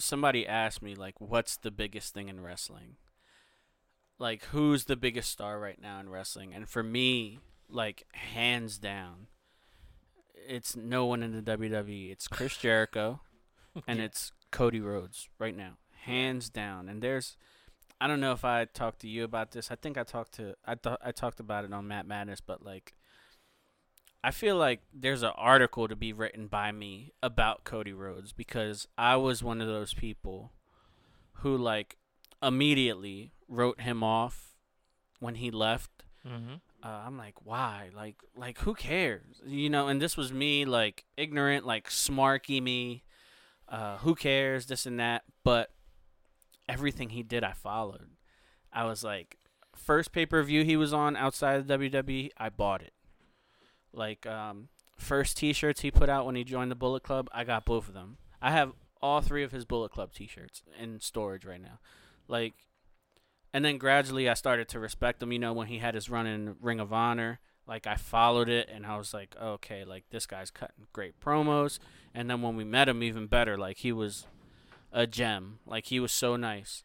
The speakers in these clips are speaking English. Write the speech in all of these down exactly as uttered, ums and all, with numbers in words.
somebody asked me like, what's the biggest thing in wrestling? Like, who's the biggest star right now in wrestling? And for me, like, hands down, it's no one in the W W E. It's Chris Jericho, and Yeah. it's Cody Rhodes right now, hands down. And there's, I don't know if I talked to you about this. I think I talked to, I thought I talked about it on Matt Madness, but like, I feel like there's an article to be written by me about Cody Rhodes because I was one of those people who like immediately wrote him off when he left. Mm-hmm. Uh, I'm like, why? Like, like who cares? You know. And this was me, like ignorant, like smarky me. Uh, who cares? This and that. But everything he did, I followed. I was like, first pay per view he was on outside of W W E, I bought it. Like, um, first T-shirts he put out when he joined the Bullet Club, I got both of them. I have all three of his Bullet Club T-shirts in storage right now. Like, and then gradually I started to respect him. You know, when he had his run in Ring of Honor, like I followed it and I was like, okay, like this guy's cutting great promos. And then when we met him, even better. Like he was a gem. Like he was so nice.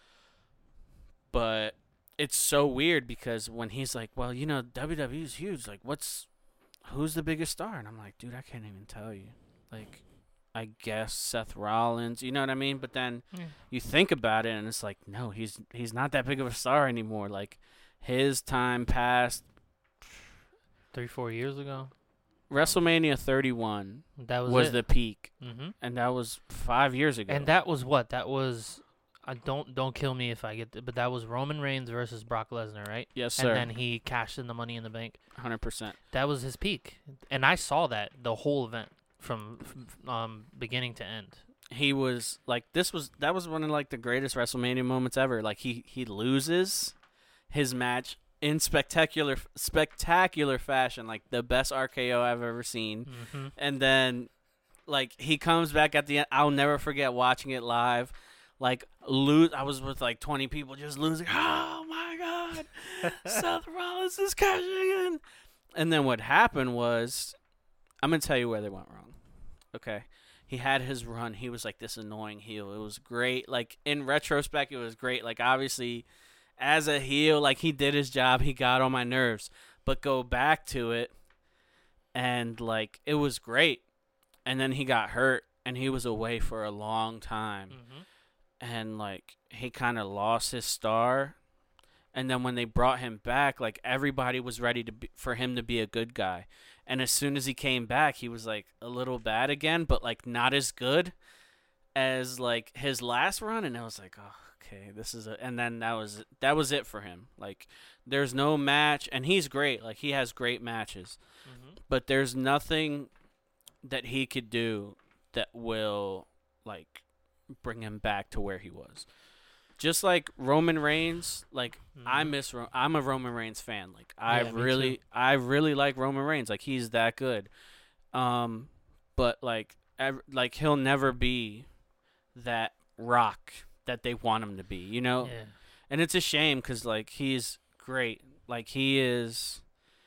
But it's so weird because when he's like, well, you know, W W E is huge. Like, what's who's the biggest star? And I'm like, dude, I can't even tell you. Like, I guess Seth Rollins, you know what I mean? But then Yeah. you think about it, and it's like, no, he's he's not that big of a star anymore. Like, his time passed. Three, four years ago. WrestleMania thirty-one That was, was it. the peak, Mm-hmm. and that was five years ago. And that was what? That was. I don't don't kill me if I get. Th- but that was Roman Reigns versus Brock Lesnar, right? yes, sir, And then he cashed in the Money in the Bank. one hundred percent. That was his peak, and I saw that the whole event from f- um beginning to end. He was like, this was that was one of like the greatest WrestleMania moments ever. Like he he loses his match in spectacular spectacular fashion, like the best R K O I've ever seen. Mm-hmm. And then like he comes back at the end. I'll never forget watching it live. Like lose, I was with like twenty people just losing. Oh my God, Seth Rollins is cashing in. And then what happened was, I'm gonna tell you where they went wrong. Okay, he had his run. He was like this annoying heel. It was great. Like in retrospect, it was great. Like obviously, as a heel, like he did his job. He got on my nerves. But go back to it, and like it was great. And then he got hurt, and he was away for a long time. Mm-hmm. And like he kind of lost his star, and then when they brought him back, like everybody was ready to be, for him to be a good guy. And as soon as he came back, he was like a little bad again, but like not as good as like his last run. And I was like, oh, okay, this is a. And then that was that was it for him. Like there's no match, and he's great. Like he has great matches, Mm-hmm. but there's nothing that he could do that will like bring him back to where he was. Just like Roman Reigns, like Mm-hmm. I miss. Ro- I'm a Roman Reigns fan. Like I Yeah, me really, too. I really like Roman Reigns. Like he's that good. Um, but like, ev- like he'll never be that Rock that they want him to be. You know, Yeah. and it's a shame because like he's great. Like he is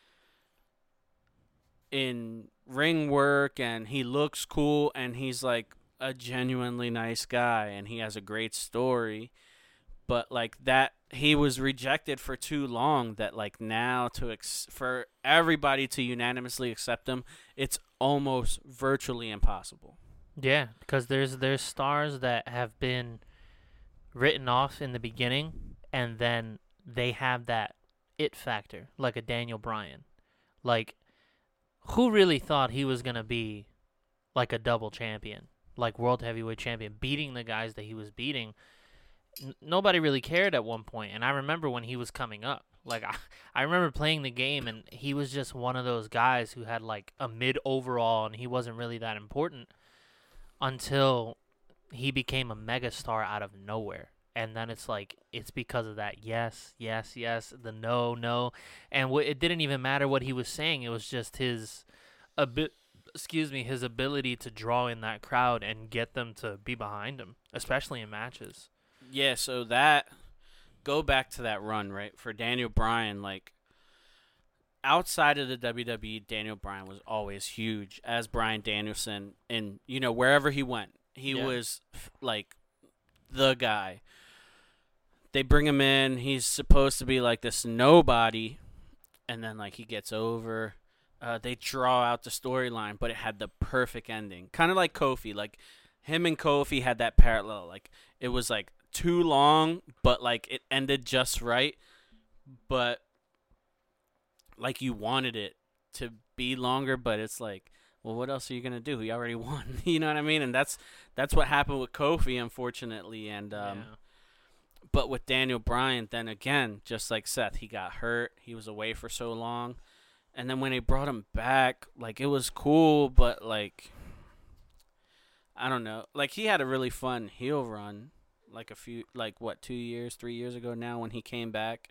in ring work, and he looks cool, and he's like a genuinely nice guy, and he has a great story. But like that, he was rejected for too long. That like now to ex- for everybody to unanimously accept him, it's almost virtually impossible. Yeah, because there's there's stars that have been written off in the beginning, and then they have that it factor, like a Daniel Bryan. Like, who really thought he was gonna be like a double champion, like world heavyweight champion, beating the guys that he was beating? N- nobody really cared at one point, and I remember when he was coming up. Like I, I remember playing the game, and he was just one of those guys who had like a mid overall, and he wasn't really that important until he became a megastar out of nowhere. And then it's like, it's because of that yes, yes, yes, the no, no. And wh- it didn't even matter what he was saying. It was just his, abi- excuse me, his ability to draw in that crowd and get them to be behind him, especially in matches. Yeah, so that go back to that run, right? For Daniel Bryan, like outside of the W W E, Daniel Bryan was always huge as Bryan Danielson, and you know wherever he went, He Yeah. was f- like the guy. They bring him in. He's supposed to be like this nobody, and then like he gets over. Uh, they draw out the storyline, but it had the perfect ending, kind of like Kofi. Like him and Kofi had that parallel. Like it was like too long, but like it ended just right. But like you wanted it to be longer, but it's like, well, what else are you gonna do? He already won. You know what I mean? And that's that's what happened with Kofi, unfortunately. And um, yeah. but with Daniel Bryan, then again, just like Seth, he got hurt. He was away for so long, and then when they brought him back, like it was cool, but like I don't know, like he had a really fun heel run, like a few, like what, two years, three years ago now when he came back,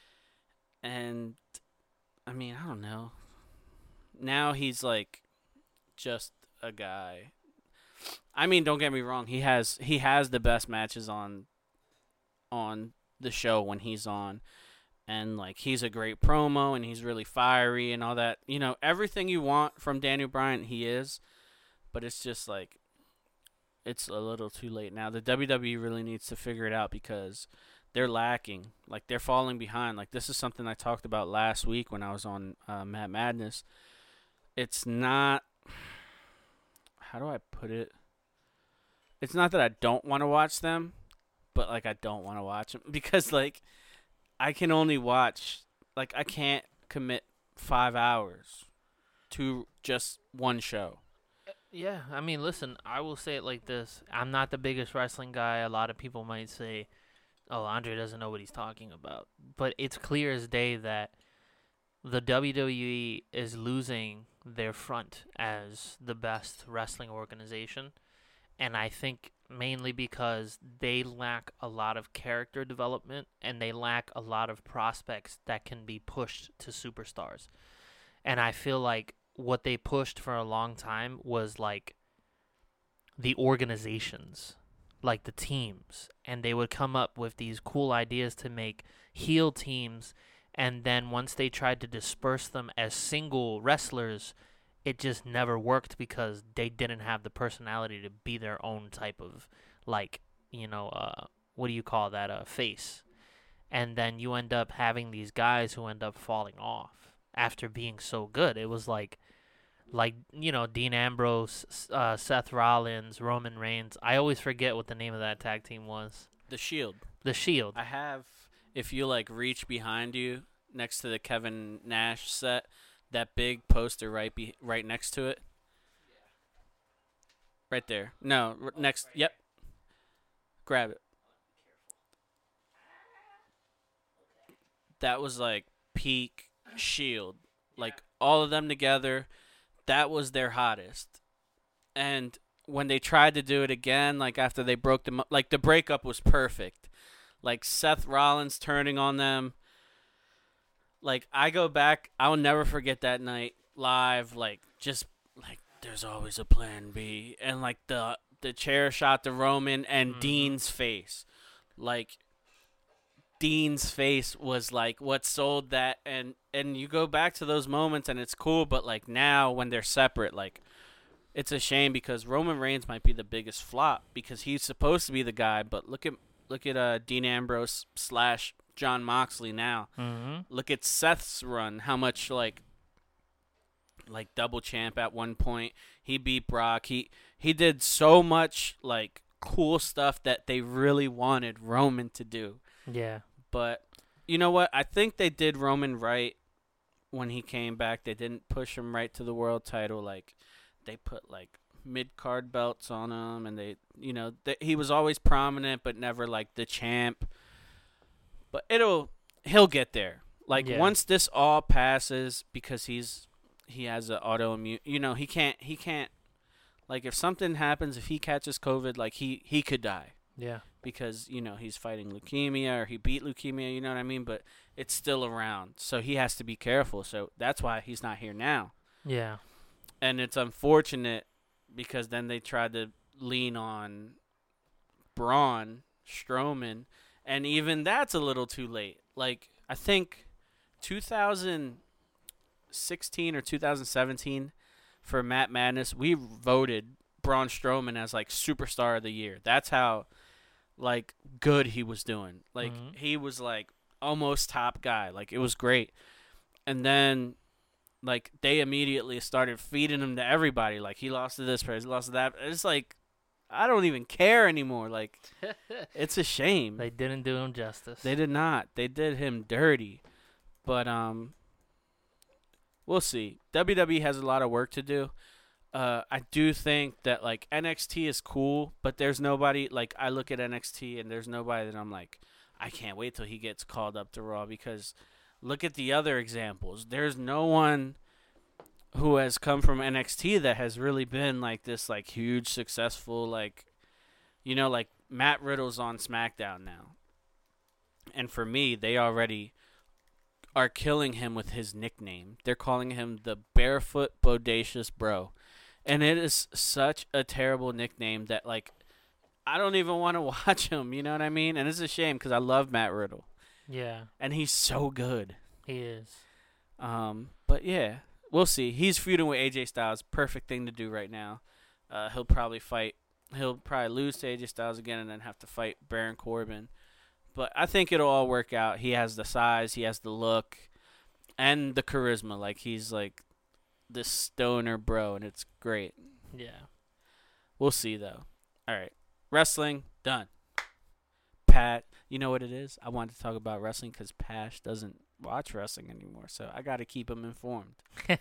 and I mean, I don't know. Now he's like just a guy. I mean, don't get me wrong. He has he has the best matches on on the show when he's on, and like he's a great promo and he's really fiery and all that. You know, everything you want from Daniel Bryan, he is. But it's just like it's a little too late now. The W W E really needs to figure it out because they're lacking. Like they're falling behind. Like this is something I talked about last week when I was on uh, Matt Madness. It's not. How do I put it? It's not that I don't want to watch them, but like I don't want to watch them because like I can only watch, like I can't commit five hours to just one show. Yeah, I mean, listen, I will say it like this. I'm not the biggest wrestling guy. A lot of people might say, oh, Andre doesn't know what he's talking about. But it's clear as day that the W W E is losing their front as the best wrestling organization. And I think mainly because they lack a lot of character development and they lack a lot of prospects that can be pushed to superstars. And I feel like what they pushed for a long time was like the organizations, like the teams, and they would come up with these cool ideas to make heel teams, and then once they tried to disperse them as single wrestlers, it just never worked because they didn't have the personality to be their own type of, like, you know, uh, what do you call that, a uh, face. And then you end up having these guys who end up falling off after being so good. It was like, like, you know, Dean Ambrose, uh, Seth Rollins, Roman Reigns. I always forget what the name of that tag team was. The Shield. The Shield. I have, if you like reach behind you next to the Kevin Nash set, that big poster right be right next to it. Right there. No, r- next. Yep. Grab it. That was like peak Shield. Like all of them together, that was their hottest. And when they tried to do it again, like after they broke them up, like the breakup was perfect. Like Seth Rollins turning on them. Like I go back, I'll never forget that night live. Like just like there's always a plan B, and like the the chair shot to Roman and Mhm. Dean's face. Like Dean's face was like what sold that, and and you go back to those moments and it's cool, but like now when they're separate, like it's a shame because Roman Reigns might be the biggest flop because he's supposed to be the guy, but look at look at uh, Dean Ambrose slash John Moxley now. Mm-hmm. Look at Seth's run. How much like like double champ at one point. He beat Brock. He he did so much like cool stuff that they really wanted Roman to do. Yeah. But you know what? I think they did Roman right when he came back. They didn't push him right to the world title. Like they put like mid card belts on him, and they you know they, he was always prominent, but never like the champ. But it'll he'll get there. Like Yeah. once this all passes, because he's he has an autoimmune. You know he can't he can't like if something happens, if he catches COVID, like he he could die Yeah. because you know he's fighting leukemia or he beat leukemia. You know what I mean? But it's still around, so he has to be careful. So that's why he's not here now. Yeah. And it's unfortunate because then they tried to lean on Braun Strowman, and even that's a little too late. Like I think two thousand sixteen or two thousand seventeen for Matt Madness, we voted Braun Strowman as like superstar of the year. That's how like good he was doing. Like Mhm. he was like almost top guy. Like it was great. And then like they immediately started feeding him to everybody. Like he lost to this person, he lost to that. It's like I don't even care anymore. Like it's a shame. They didn't do him justice. They did not. They did him dirty. But um we'll see. W W E has a lot of work to do. Uh, I do think that like N X T is cool, but there's nobody like I look at N X T and there's nobody that I'm like I can't wait till he gets called up to Raw because look at the other examples. There's no one who has come from N X T that has really been like this like huge successful like you know like Matt Riddle's on SmackDown now. And for me, they already are killing him with his nickname. They're calling him the Barefoot Bodacious Bro. And it is such a terrible nickname that, like, I don't even want to watch him, you know what I mean? And it's a shame because I love Matt Riddle. Yeah, And he's so good. he is. Um, but, yeah, we'll see. He's feuding with A J Styles. Perfect thing to do right now. Uh, he'll probably fight. He'll probably lose to A J Styles again and then have to fight Baron Corbin. But I think it'll all work out. He has the size. He has the look. And the charisma. Like, he's, like, this stoner bro, and it's great. Yeah. We'll see, though. All right. Wrestling, done. Pat, you know what it is? I wanted to talk about wrestling because Pash doesn't watch wrestling anymore, so I got to keep him informed.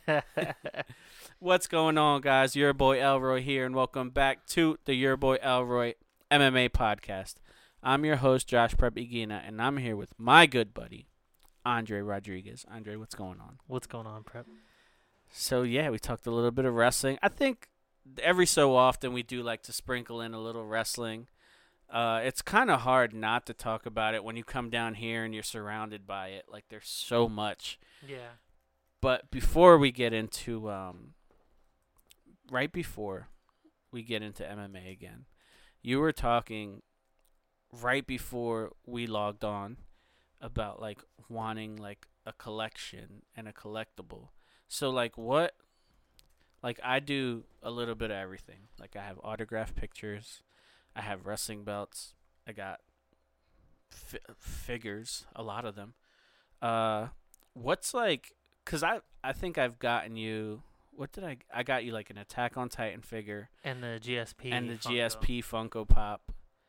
What's going on, guys? Your boy Elroy here, and welcome back to the Your Boy Elroy M M A podcast. I'm your host, Josh Prep Iguina, and I'm here with my good buddy, Andre Rodriguez. Andre, what's going on? What's going on, Prep? So, yeah, we talked a little bit of wrestling. I think every so often we do like to sprinkle in a little wrestling. Uh, it's kind of hard not to talk about it when you come down here and you're surrounded by it. Like, there's so much. Yeah. But before we get into, um, right before we get into M M A again, you were talking right before we logged on about, like, wanting, like, a collection and a collectible. So, like, what, like, I do a little bit of everything. Like, I have autographed pictures. I have wrestling belts. I got fi- figures, a lot of them. Uh, what's, like, because I, I think I've gotten you, what did I, I got you, like, an Attack on Titan figure. And the G S P. And the Funko. G S P Funko Pop.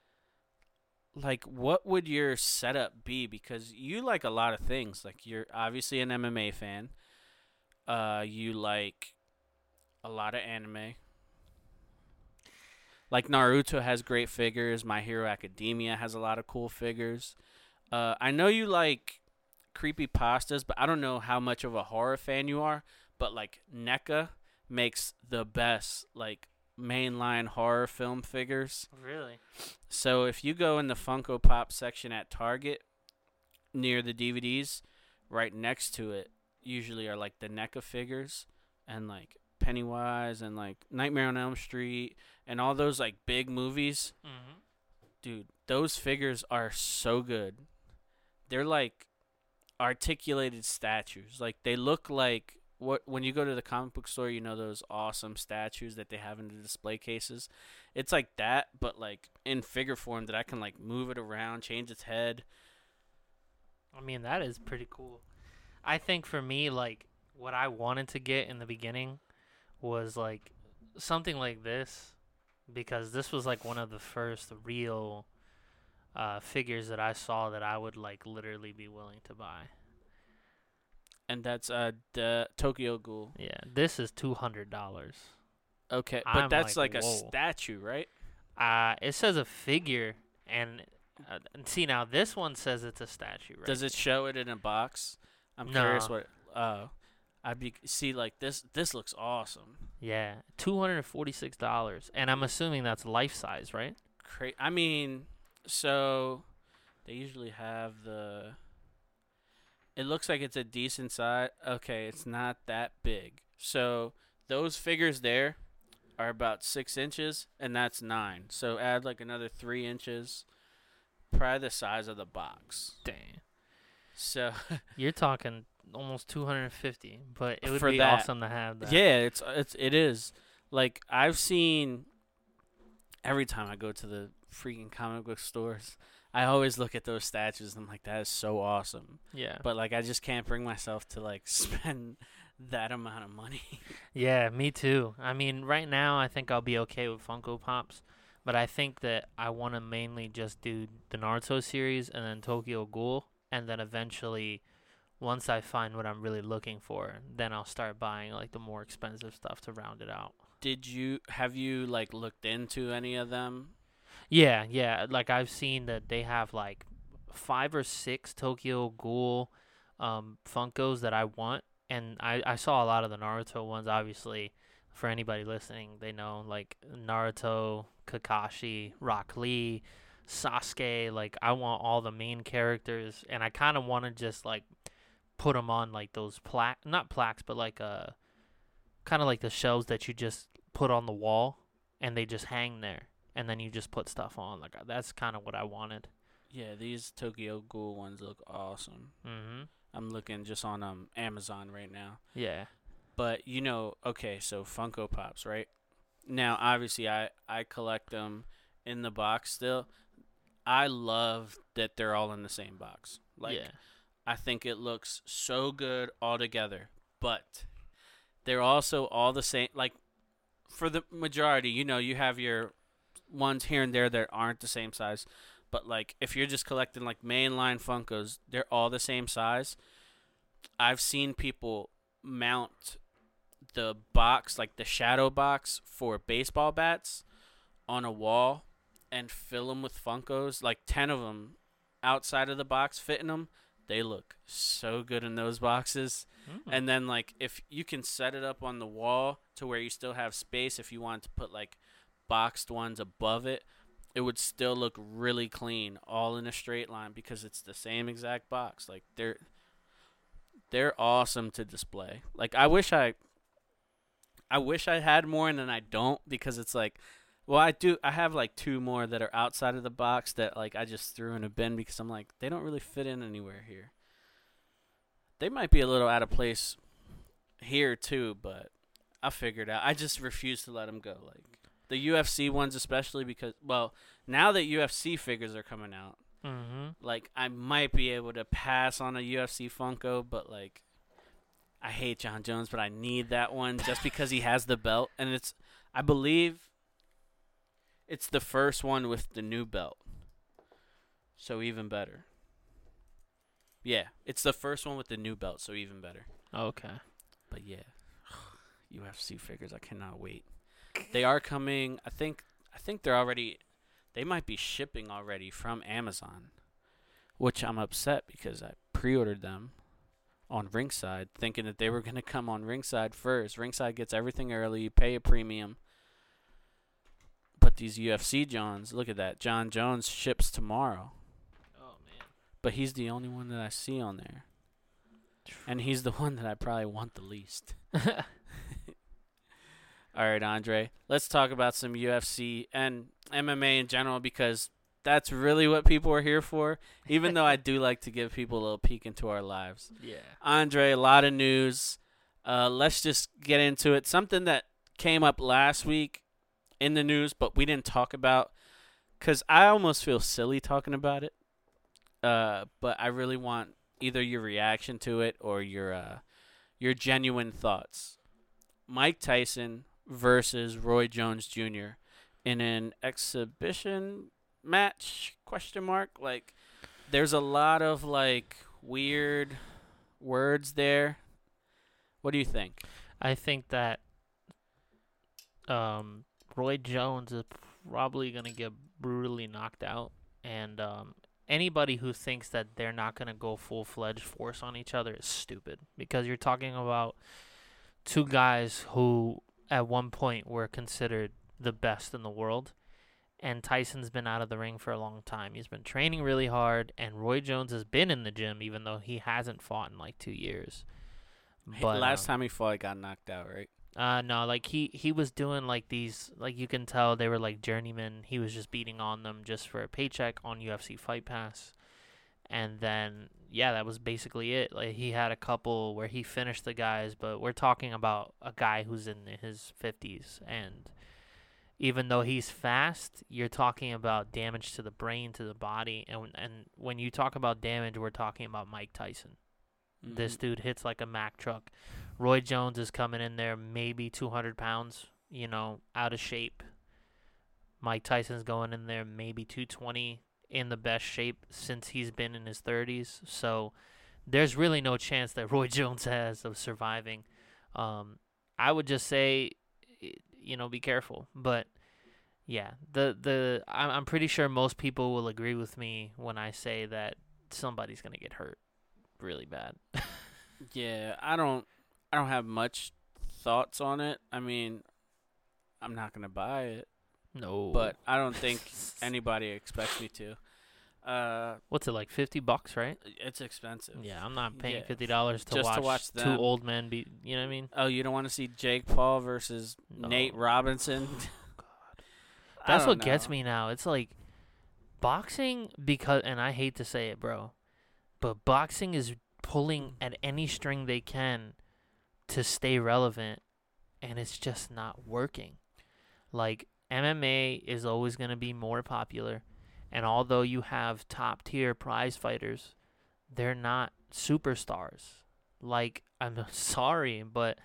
Like, what would your setup be? Because you like a lot of things. Like, you're obviously an M M A fan. Uh, you like a lot of anime. Like, Naruto has great figures. My Hero Academia has a lot of cool figures. Uh, I know you like creepypastas, but I don't know how much of a horror fan you are. But, like, NECA makes the best, like, mainline horror film figures. Really? So if you go in the Funko Pop section at Target, near the D V Ds, right next to it, usually are, like, the NECA figures and, like, Pennywise and, like, Nightmare on Elm Street and all those, like, big movies. Mm-hmm. Dude, those figures are so good. They're, like, articulated statues. Like, they look like what when you go to the comic book store, you know those awesome statues that they have in the display cases. It's like that, but, like, in figure form that I can, like, move it around, change its head. I mean, that is pretty cool. I think for me, like, what I wanted to get in the beginning was, like, something like this, because this was, like, one of the first real uh, figures that I saw that I would, like, literally be willing to buy. And that's uh the Tokyo Ghoul. Yeah, this is two hundred dollars. Okay, but I'm that's like, like, a whoa. statue, right? Uh, it says a figure, and uh, see, now this one says it's a statue, right? Does it show it in a box? I'm No. curious what. Uh, I'd be see like this. This looks awesome. Yeah, two hundred forty-six dollars, and I'm assuming that's life size, right? Cra- I mean, so they usually have the. It looks like it's a decent size. Okay, it's not that big. So those figures there are about six inches, and that's nine. So add like another three inches. Probably the size of the box. Dang. So You're talking almost two hundred fifty, but it would For be that. awesome to have that. yeah, it's it's it is. Like, I've seen every time I go to the freaking comic book stores, I always look at those statues and I'm like, that is so awesome. Yeah. But like, I just can't bring myself to like spend that amount of money. Yeah, me too. I mean, right now I think I'll be okay with Funko Pops, but I think that I want to mainly just do the Naruto series and then Tokyo Ghoul, and then eventually, once I find what I'm really looking for, then I'll start buying like the more expensive stuff to round it out. Did you have you like looked into any of them? Yeah, yeah. Like I've seen that they have like five or six Tokyo Ghoul um, Funkos that I want, and I, I saw a lot of the Naruto ones. Obviously, for anybody listening, they know like Naruto, Kakashi, Rock Lee, Sasuke. Like I want all the main characters, and I kind of want to just like put them on like those plaque, not plaques, but like uh, kind of like the shelves that you just put on the wall, and they just hang there. And then you just put stuff on. Like that's kind of what I wanted. Yeah, these Tokyo Ghoul ones look awesome. Mhm. I'm looking just on um Amazon right now. Yeah. But you know, okay, so Funko Pops, right? Now, obviously, I I collect them in the box still. I love that they're all in the same box. Like, yeah. I think it looks so good all together. But they're also all the same. Like, for the majority, you know, you have your ones here and there that aren't the same size, but like if you're just collecting like mainline Funkos, they're all the same size. I've seen people mount the box, like the shadow box for baseball bats, on a wall and fill them with Funkos, like ten of them outside of the box, fitting them. They look so good in those boxes. Mm. And then like if you can set it up on the wall to where you still have space, if you want to put like boxed ones above it, it would still look really clean, all in a straight line, because it's the same exact box. Like they're they're awesome to display. Like I wish I I wish I had more, and then I don't, because it's like, well, I do I have like two more that are outside of the box that like I just threw in a bin because I'm like, they don't really fit in anywhere here. They might be a little out of place here too, but I figured out. I just refuse to let them go. Like the U F C ones, especially because, well, now that U F C figures are coming out, Mhm. like, I might be able to pass on a U F C Funko, but, like, I hate John Jones, but I need that one just because he has the belt. And it's, I believe, it's the first one with the new belt. So even better. Yeah, it's the first one with the new belt, so even better. Okay. But, yeah, U F C figures, I cannot wait. They are coming. I think. I think they're already. They might be shipping already from Amazon, which I'm upset because I pre-ordered them on Ringside, thinking that they were gonna come on Ringside first. Ringside gets everything early. You pay a premium. But these U F C Johns, look at that. John Jones ships tomorrow. Oh man. But he's the only one that I see on there, and he's the one that I probably want the least. All right, Andre, let's talk about some U F C and M M A in general, because that's really what people are here for, even though I do like to give people a little peek into our lives. Yeah. Andre, a lot of news. Uh, let's just get into it. Something that came up last week in the news, but we didn't talk about, because I almost feel silly talking about it, uh, but I really want either your reaction to it or your uh, your genuine thoughts. Mike Tyson versus Roy Jones Junior in an exhibition match, question mark. Like, there's a lot of, like, weird words there. What do you think? I think that um, Roy Jones is probably going to get brutally knocked out. And um, anybody who thinks that they're not going to go full-fledged force on each other is stupid. Because you're talking about two guys who at one point were considered the best in the world. And Tyson's been out of the ring for a long time. He's been training really hard. And Roy Jones has been in the gym, even though he hasn't fought in like two years. But last um, time he fought, he got knocked out, right? Uh, no, like he, he was doing like these, like you can tell they were like journeymen. He was just beating on them just for a paycheck on U F C Fight Pass. And then, yeah, that was basically it. Like he had a couple where he finished the guys, but we're talking about a guy who's in his fifties. And even though he's fast, you're talking about damage to the brain, to the body, and and when you talk about damage, we're talking about Mike Tyson. Mhm. This dude hits like a Mack truck. Roy Jones is coming in there maybe two hundred pounds, you know, out of shape. Mike Tyson's going in there maybe two twenty, in the best shape since he's been in his thirties. So there's really no chance that Roy Jones has of surviving. Um, I would just say, you know, be careful. But yeah, the the I'm I'm pretty sure most people will agree with me when I say that somebody's gonna get hurt really bad. Yeah, I don't I don't have much thoughts on it. I mean, I'm not gonna buy it, No. but I don't think anybody expects me to. Uh, What's it, like fifty bucks, right? it's expensive. Yeah, I'm not paying Yeah. fifty dollars to Just watch, to watch two them. old men be. You know what I mean? Oh, you don't want to see Jake Paul versus No. Nate Robinson? I That's don't what gets know. me now. It's like boxing, because, and I hate to say it, bro, but boxing is pulling at any string they can to stay relevant, and it's just not working. Like, M M A is always going to be more popular, and although you have top tier prize fighters, they're not superstars. Like, I'm sorry, but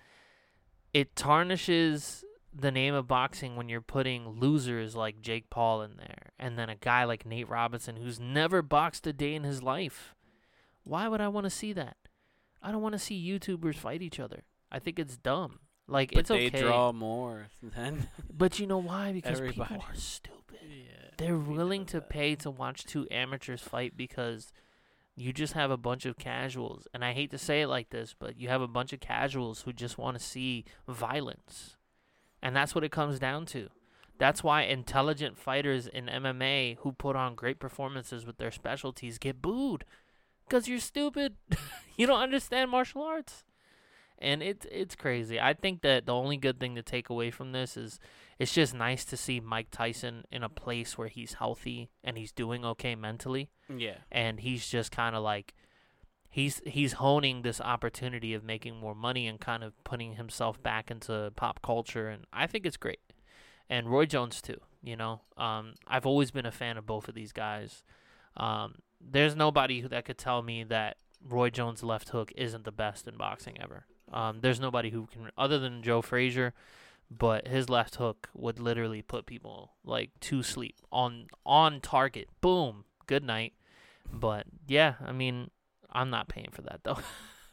it tarnishes the name of boxing when you're putting losers like Jake Paul in there, and then a guy like Nate Robinson who's never boxed a day in his life. Why would I want to see that? I don't want to see YouTubers fight each other. I think it's dumb. Like, But it's they okay. draw more than But you know why? Because everybody. people are stupid. Yeah, They're we willing know to that. pay to watch two amateurs fight because you just have a bunch of casuals. And I hate to say it like this, but you have a bunch of casuals who just want to see violence. And that's what it comes down to. That's why intelligent fighters in M M A who put on great performances with their specialties get booed. Because you're stupid. You don't understand martial arts. And it's it's crazy. I think that the only good thing to take away from this is it's just nice to see Mike Tyson in a place where he's healthy and he's doing okay mentally. Yeah. And he's just kind of like he's he's honing this opportunity of making more money and kind of putting himself back into pop culture, and I think it's great. And Roy Jones too, you know. Um, I've always been a fan of both of these guys. Um, there's nobody who that could tell me that Roy Jones' left hook isn't the best in boxing ever. Um, there's nobody who can, other than Joe Frazier, but his left hook would literally put people like to sleep on on target. Boom, good night. But yeah, I mean, I'm not paying for that though.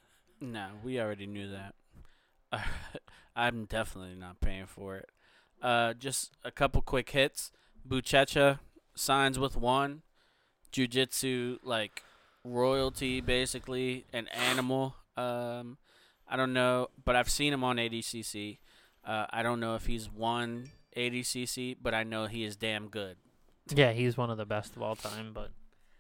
No, we already knew that. I'm definitely not paying for it. Uh, just a couple quick hits. Buchecha signs with one. Jiu-jitsu, like, royalty, basically, an animal. Um, I don't know, but I've seen him on A D C C. Uh, I don't know if he's won A D C C, but I know he is damn good. Yeah, he's one of the best of all time, but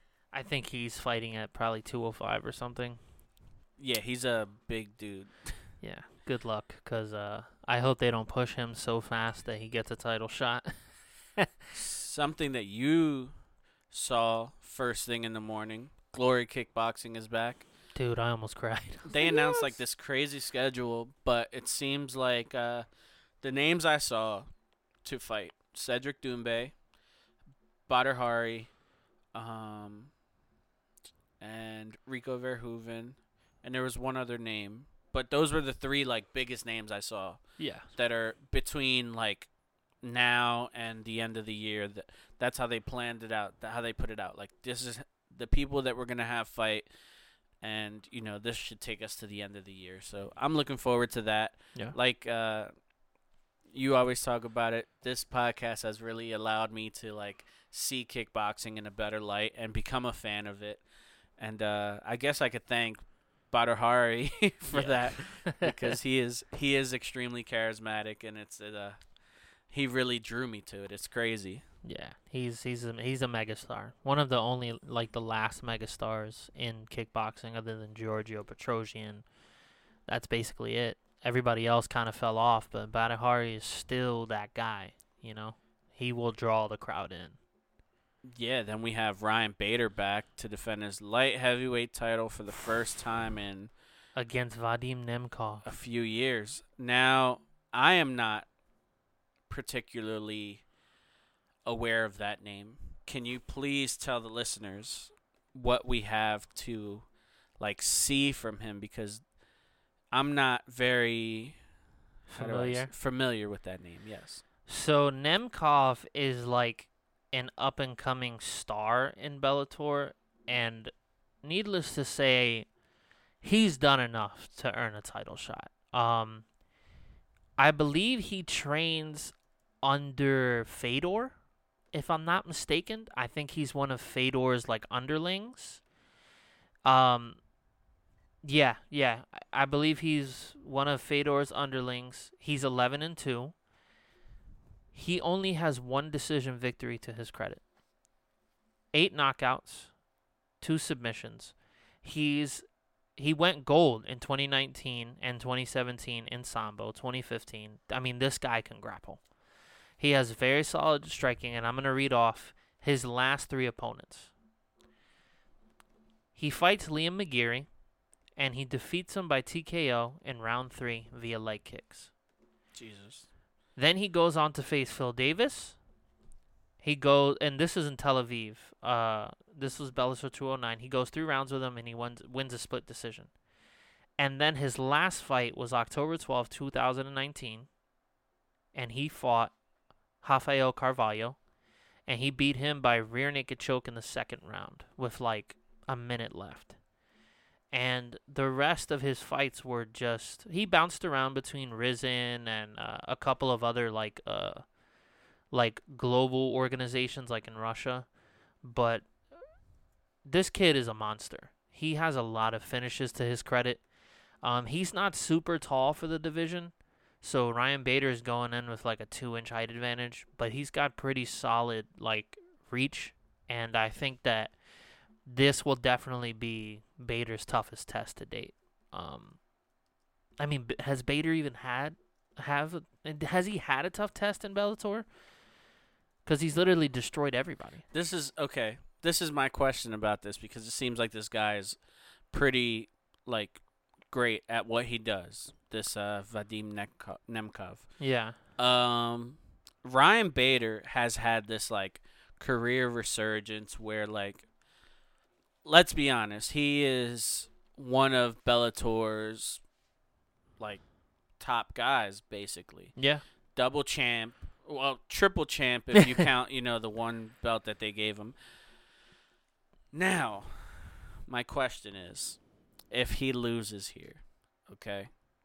I think he's fighting at probably two oh five or something. Yeah, he's a big dude. Yeah, good luck, because uh, I hope they don't push him so fast that he gets a title shot. Something that you saw first thing in the morning, Glory Kickboxing is back. Dude, I almost cried. They announced like this crazy schedule, but it seems like uh, the names I saw to fight: Cedric Doumbé, Badr Hari, um, and Rico Verhoeven, and there was one other name. But those were the three like biggest names I saw Yeah. that are between like now and the end of the year. That that's how they planned it out. How they put it out. Like, this is the people that we're gonna have fight. And, you know, this should take us to the end of the year. So I'm looking forward to that. Yeah. Like uh, you always talk about it, this podcast has really allowed me to, like, see kickboxing in a better light and become a fan of it. And uh, I guess I could thank Badr Hari for Yeah. that, because he is he is extremely charismatic, and it's uh, he really drew me to it. It's crazy. Yeah, he's he's a, he's a megastar. One of the only, like, the last megastars in kickboxing other than Giorgio Petrosian. That's basically it. Everybody else kind of fell off, but Badr Hari is still that guy, you know? He will draw the crowd in. Yeah, then we have Ryan Bader back to defend his light heavyweight title for the first time in Against Vadim Nemkov. a few years. Now, I am not particularly aware of that name. Can you please tell the listeners what we have to like see from him, because I'm not very how do I Familiar. s- familiar with that name. Yes. So Nemkov is like an up and coming star in Bellator, and needless to say, he's done enough to earn a title shot. Um, I believe he trains under Fedor, if I'm not mistaken. I think he's one of Fedor's like underlings. Um, yeah, yeah, I I believe he's one of Fedor's underlings. He's eleven and two. He only has one decision victory to his credit. Eight knockouts, two submissions. He's he went gold in twenty nineteen and twenty seventeen in Sambo, twenty fifteen. I mean, this guy can grapple. He has very solid striking, and I'm going to read off his last three opponents. He fights Liam McGeary, and he defeats him by T K O in round three via leg kicks. Jesus. Then he goes on to face Phil Davis. He goes, and this is in Tel Aviv. Uh, this was Bellator two oh nine. He goes three rounds with him, and he wins, wins a split decision. And then his last fight was October twelfth, twenty nineteen, and he fought Rafael Carvalho, and he beat him by rear naked choke in the second round with like a minute left. And the rest of his fights were just, he bounced around between Rizin and uh, a couple of other like uh like global organizations like in Russia, but this kid is a monster. He has a lot of finishes to his credit. Um, he's not super tall for the division, so Ryan Bader is going in with like a two-inch height advantage, but he's got pretty solid like reach, and I think that this will definitely be Bader's toughest test to date. Um, I mean, b- has Bader even had have has he had a tough test in Bellator? Because he's literally destroyed everybody. This is okay. This is my question about this, because it seems like this guy is pretty like great at what he does. This uh, Vadim Nemko- Nemkov. Yeah. Um, Ryan Bader has had this like career resurgence where, like, let's be honest, he is one of Bellator's like top guys, basically. Yeah. Double champ, well, triple champ if you count, you know, the one belt that they gave him. Now, my question is, if he loses here, okay,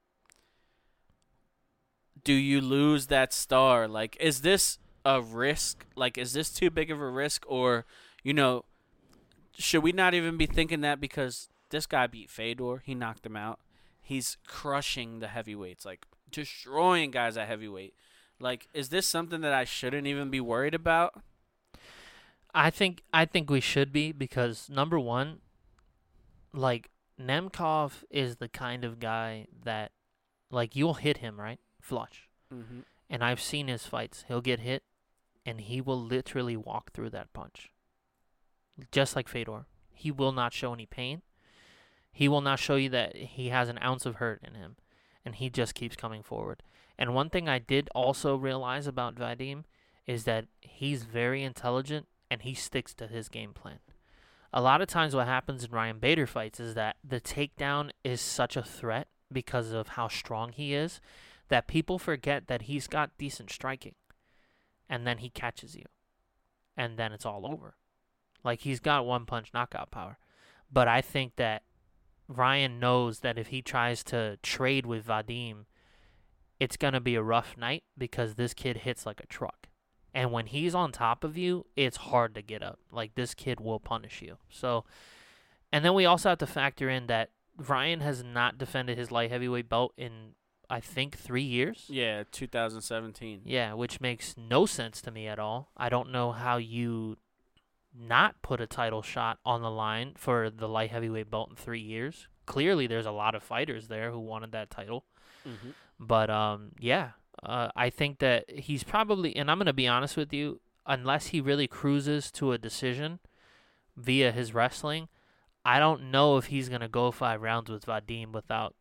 do you lose that star? Like, is this a risk? Like, is this too big of a risk? Or, you know, should we not even be thinking that, because this guy beat Fedor, he knocked him out. He's crushing the heavyweights, like destroying guys at heavyweight. Like, is this something that I shouldn't even be worried about? I think I think we should be, because number one, like Nemkov is the kind of guy that, like, you'll hit him right flush, Mm-hmm. and I've seen his fights. He'll get hit, and he will literally walk through that punch, just like Fedor. He will not show any pain. He will not show you that he has an ounce of hurt in him, and he just keeps coming forward. And one thing I did also realize about Vadim is that he's very intelligent, and he sticks to his game plan. A lot of times what happens in Ryan Bader fights is that the takedown is such a threat because of how strong he is that people forget that he's got decent striking, and then he catches you, and then it's all over. Like, he's got one-punch knockout power. But I think that Ryan knows that if he tries to trade with Vadim, it's going to be a rough night, because this kid hits like a truck. And when he's on top of you, it's hard to get up. Like, this kid will punish you. So, and then we also have to factor in that Ryan has not defended his light heavyweight belt in, I think, three years. Yeah, two thousand seventeen. Yeah, which makes no sense to me at all. I don't know how you not put a title shot on the line for the light heavyweight belt in three years. Clearly, there's a lot of fighters there who wanted that title. Mm-hmm. But, um, yeah, uh, I think that he's probably, and I'm going to be honest with you, unless he really cruises to a decision via his wrestling, I don't know if he's going to go five rounds with Vadim without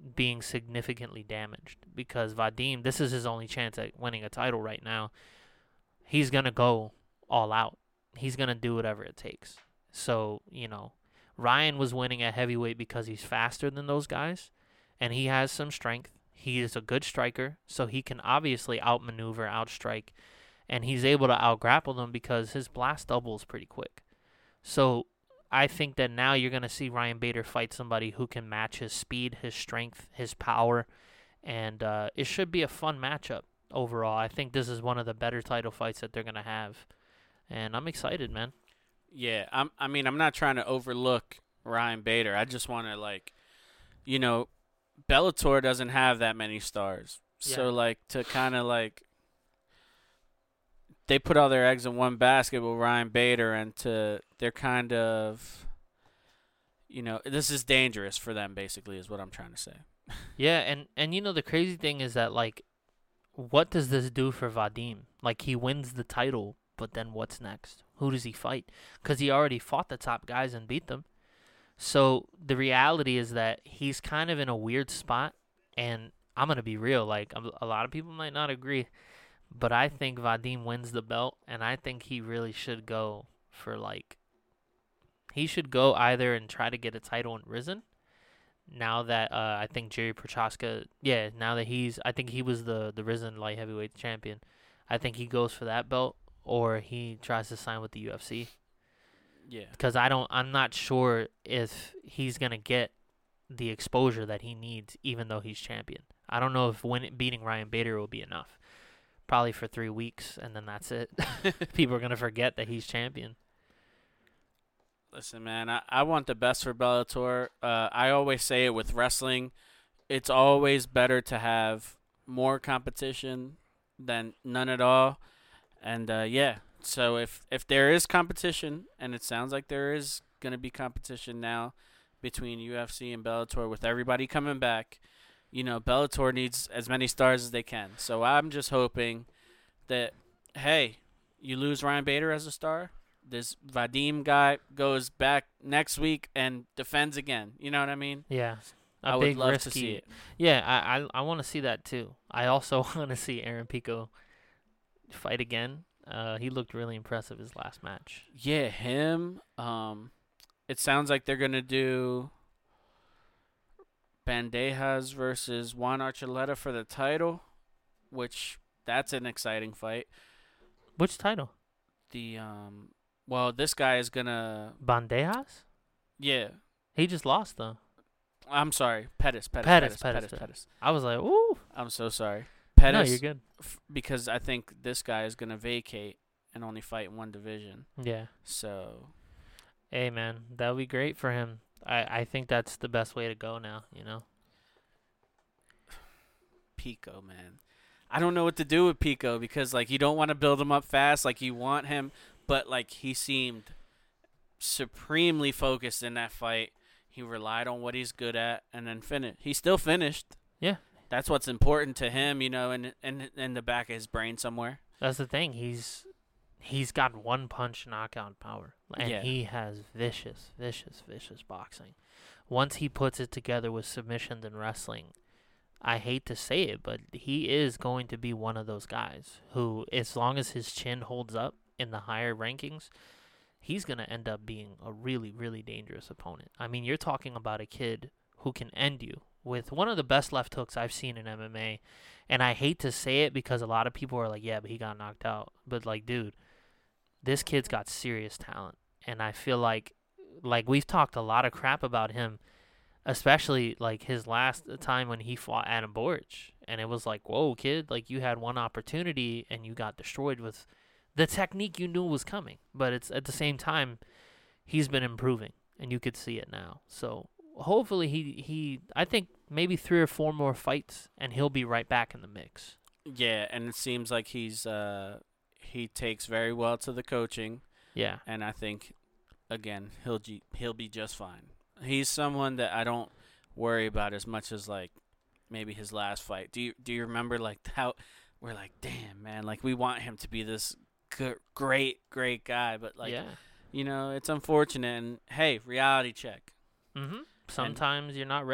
being significantly damaged because Vadim, this is his only chance at winning a title right now. He's going to go all out. He's going to do whatever it takes. So, you know, Ryan was winning at heavyweight because he's faster than those guys, and he has some strength. He is a good striker, so he can obviously outmaneuver, outstrike, and he's able to outgrapple them because his blast double is pretty quick. So I think that now you're going to see Ryan Bader fight somebody who can match his speed, his strength, his power, and uh, it should be a fun matchup overall. I think this is one of the better title fights that they're going to have, and I'm excited, man. Yeah, I'm, I mean, I'm not trying to overlook Ryan Bader. I just want to, like, you know, Bellator doesn't have that many stars. Yeah. So, like, to kind of, like, they put all their eggs in one basket with Ryan Bader, and to they're kind of, you know, this is dangerous for them, basically, is what I'm trying to say. Yeah, and, and you know, the crazy thing is that, like, what does this do for Vadim? Like, he wins the title, but then what's next? Who does he fight? Because he already fought the top guys and beat them. So the reality is that he's kind of in a weird spot, and I'm going to be real. Like, a lot of people might not agree, but I think Vadim wins the belt, and I think he really should go for, like, he should go either and try to get a title in Rizin. Now that uh, I think Jerry Prochaska, yeah, now that he's, I think he was the, the Rizin light heavyweight champion. I think he goes for that belt, or he tries to sign with the U F C. Yeah. Because I don't, I'm not sure if he's going to get the exposure that he needs, even though he's champion. I don't know if win, beating Ryan Bader will be enough. Probably for three weeks, and then that's it. People are going to forget that he's champion. Listen, man, I, I want the best for Bellator. Uh, I always say it with wrestling. It's always better to have more competition than none at all. And, uh, yeah, so if, if there is competition, and it sounds like there is going to be competition now between U F C and Bellator with everybody coming back, you know, Bellator needs as many stars as they can. So I'm just hoping that, hey, you lose Ryan Bader as a star, this Vadim guy goes back next week and defends again. You know what I mean? Yeah. A I big would love risky, to see it. Yeah, I I, I want to see that too. I also want to see Aaron Pico fight again. Uh, he looked really impressive his last match. Yeah, him. Um, it sounds like they're going to do Bandejas versus Juan Archuleta for the title, which that's an exciting fight. Which title? The um, well, this guy is gonna Bandejas? Yeah, he just lost though. I'm sorry, Pettis, Pettis, Pettis, Pettis, Pettis, Pettis, Pettis. Pettis. I was like, ooh. I'm so sorry, Pettis. No, you're good. F- because I think this guy is gonna vacate and only fight in one division. Yeah. So, hey man, that would be great for him. I I think that's the best way to go now. You know. Pico, man. I don't know what to do with Pico because, like, you don't want to build him up fast. Like, you want him, but, like, he seemed supremely focused in that fight. He relied on what he's good at and then finished. He still finished. Yeah. That's what's important to him, you know, in, in, in the back of his brain somewhere. That's the thing. He's he's got one punch knockout power. And Yeah. he has vicious, vicious, vicious boxing. Once he puts it together with submissions and wrestling, I hate to say it, but he is going to be one of those guys who, as long as his chin holds up in the higher rankings, he's going to end up being a really, really dangerous opponent. I mean, you're talking about a kid who can end you with one of the best left hooks I've seen in M M A. And I hate to say it because a lot of people are like, yeah, but he got knocked out. But, like, dude, this kid's got serious talent. And I feel like, like, we've talked a lot of crap about him, especially, like, his last time when he fought Adam Borch. And it was like, whoa, kid, like, you had one opportunity and you got destroyed with the technique you knew was coming. But it's at the same time, he's been improving, and you could see it now. So hopefully he, he I think maybe three or four more fights, and he'll be right back in the mix. Yeah, and it seems like he's uh, he takes very well to the coaching. Yeah. And I think, again, he'll g- he'll be just fine. He's someone that I don't worry about as much as, like, maybe his last fight. Do you do you remember, like, how we're like, damn, man, like, we want him to be this g- great, great guy, but, like, yeah. you know, it's unfortunate. And hey, reality check. Mm-hmm. Sometimes and, you're not ready.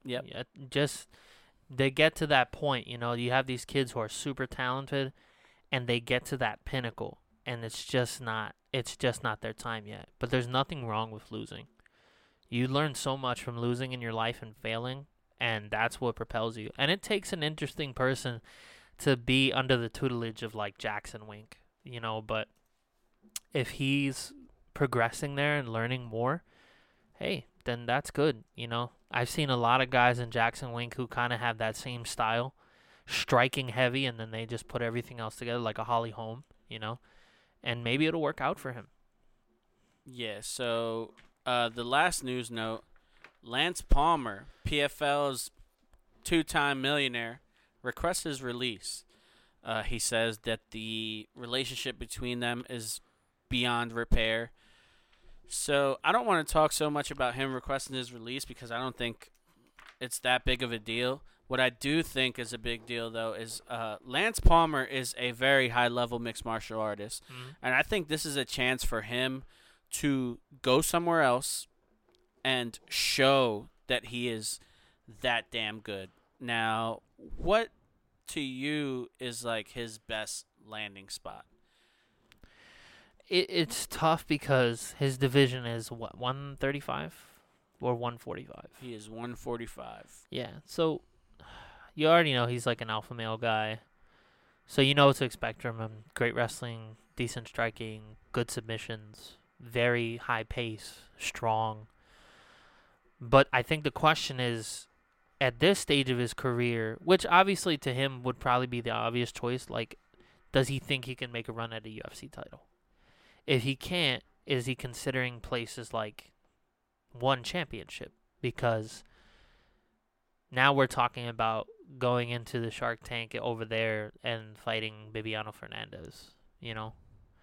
Yep. Yeah, just they get to that point, you know, you have these kids who are super talented and they get to that pinnacle and it's just not it's just not their time yet. But there's nothing wrong with losing. You learn so much from losing in your life and failing, and that's what propels you. And it takes an interesting person to be under the tutelage of like Jackson Wink, you know, but if he's progressing there and learning more, hey, then that's good, you know. I've seen a lot of guys in Jackson Wink who kind of have that same style, striking heavy, and then they just put everything else together like a Holly Holm, you know, and maybe it'll work out for him. Yeah, so uh, the last news note, Lance Palmer, P F L's two-time millionaire, requests his release. Uh, he says that the relationship between them is beyond repair. So I don't want to talk so much about him requesting his release because I don't think it's that big of a deal. What I do think is a big deal, though, is uh, Lance Palmer is a very high-level mixed martial artist. Mm-hmm. And I think this is a chance for him to go somewhere else and show that he is that damn good. Now, what to you is like his best landing spot? It, it's tough because his division is, what, one thirty-five or one forty-five? He is one forty-five. Yeah, so you already know he's like an alpha male guy. So you know what to expect from him. Great wrestling, decent striking, good submissions, very high pace, strong. But I think the question is, at this stage of his career, which obviously to him would probably be the obvious choice, like, does he think he can make a run at a U F C title? If he can't, is he considering places like one championship? Because now we're talking about going into the Shark Tank over there and fighting Bibiano Fernandez, you know?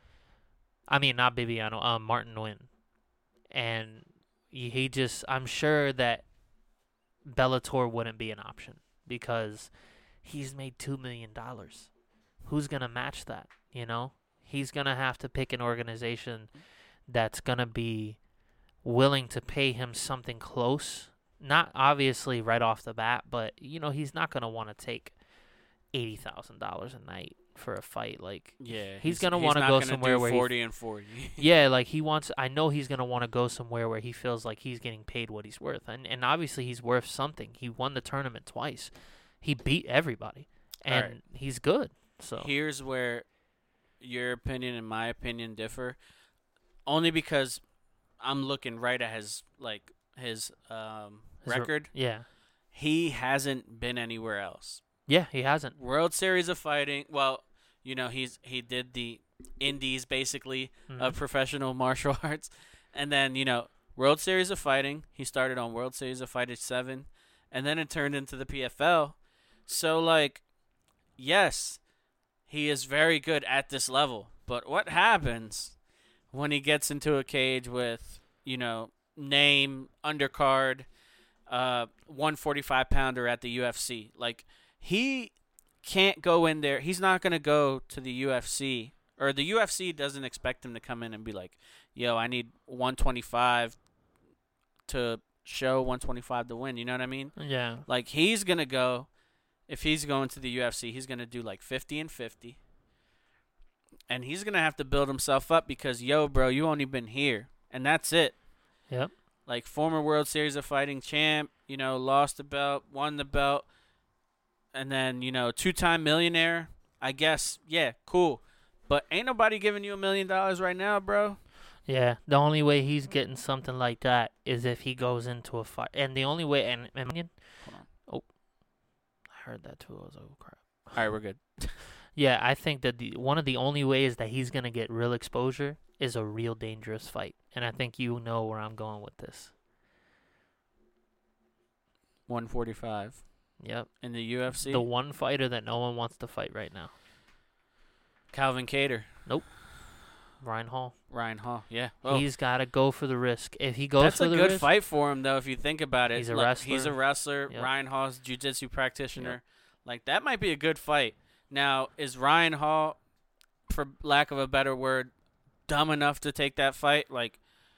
I mean, not Bibiano, um, Martin Nguyen. And he just, I'm sure that Bellator wouldn't be an option because he's made two million dollars. Who's going to match that, you know? He's going to have to pick an organization that's going to be willing to pay him something close. Not obviously right off the bat, but, you know, he's not going to want to take eighty thousand dollars a night for a fight. Like, yeah, he's, he's going to want to go somewhere where forty he, and forty. yeah, like he wants, I know he's going to want to go somewhere where he feels like he's getting paid what he's worth. And, and obviously he's worth something. He won the tournament twice. He beat everybody. And right. He's good. So here's where your opinion and my opinion differ, only because I'm looking right at his like his um his record. Re- yeah, he hasn't been anywhere else. Yeah, he hasn't. World Series of Fighting. Well, you know he's he did the indies basically mm-hmm. of professional martial arts, and then you know World Series of Fighting. He started on World Series of Fighting seven, and then it turned into the P F L. So like, yes. He is very good at this level, but what happens when he gets into a cage with, you know, name, undercard, uh, one forty-five pounder at the U F C? Like, he can't go in there. He's not going to go to the U F C, or the U F C doesn't expect him to come in and be like, yo, I need one twenty-five to show one twenty-five to win. You know what I mean? Yeah. Like, he's going to go. If he's going to the U F C, he's going to do like fifty and fifty. And he's going to have to build himself up because, yo, bro, you only been here. And that's it. Yep. Like, former World Series of Fighting champ, you know, lost the belt, won the belt. And then, you know, two-time millionaire. I guess, yeah, cool. But ain't nobody giving you a million dollars right now, bro. Yeah, the only way he's getting something like that is if he goes into a fight. And the only way, and, and Hold on. Oh. Heard that too. I was like, oh crap. All right, we're good. Yeah, I think that the one of the only ways that he's gonna get real exposure is a real dangerous fight, and I think you know where I'm going with this. one forty-five. Yep. In the U F C. The one fighter that no one wants to fight right now. Calvin Kattar. Nope. Ryan Hall. Ryan Hall. Yeah. Oh. He's got to go for the risk. If he goes That's for a the good risk, fight for him, though, if you think about it. He's a like, wrestler. He's a wrestler. Yep. Ryan Hall's jiu-jitsu practitioner. Yep. Like, that might be a good fight. Now, is Ryan Hall, for lack of a better word, dumb enough to take that fight? Like,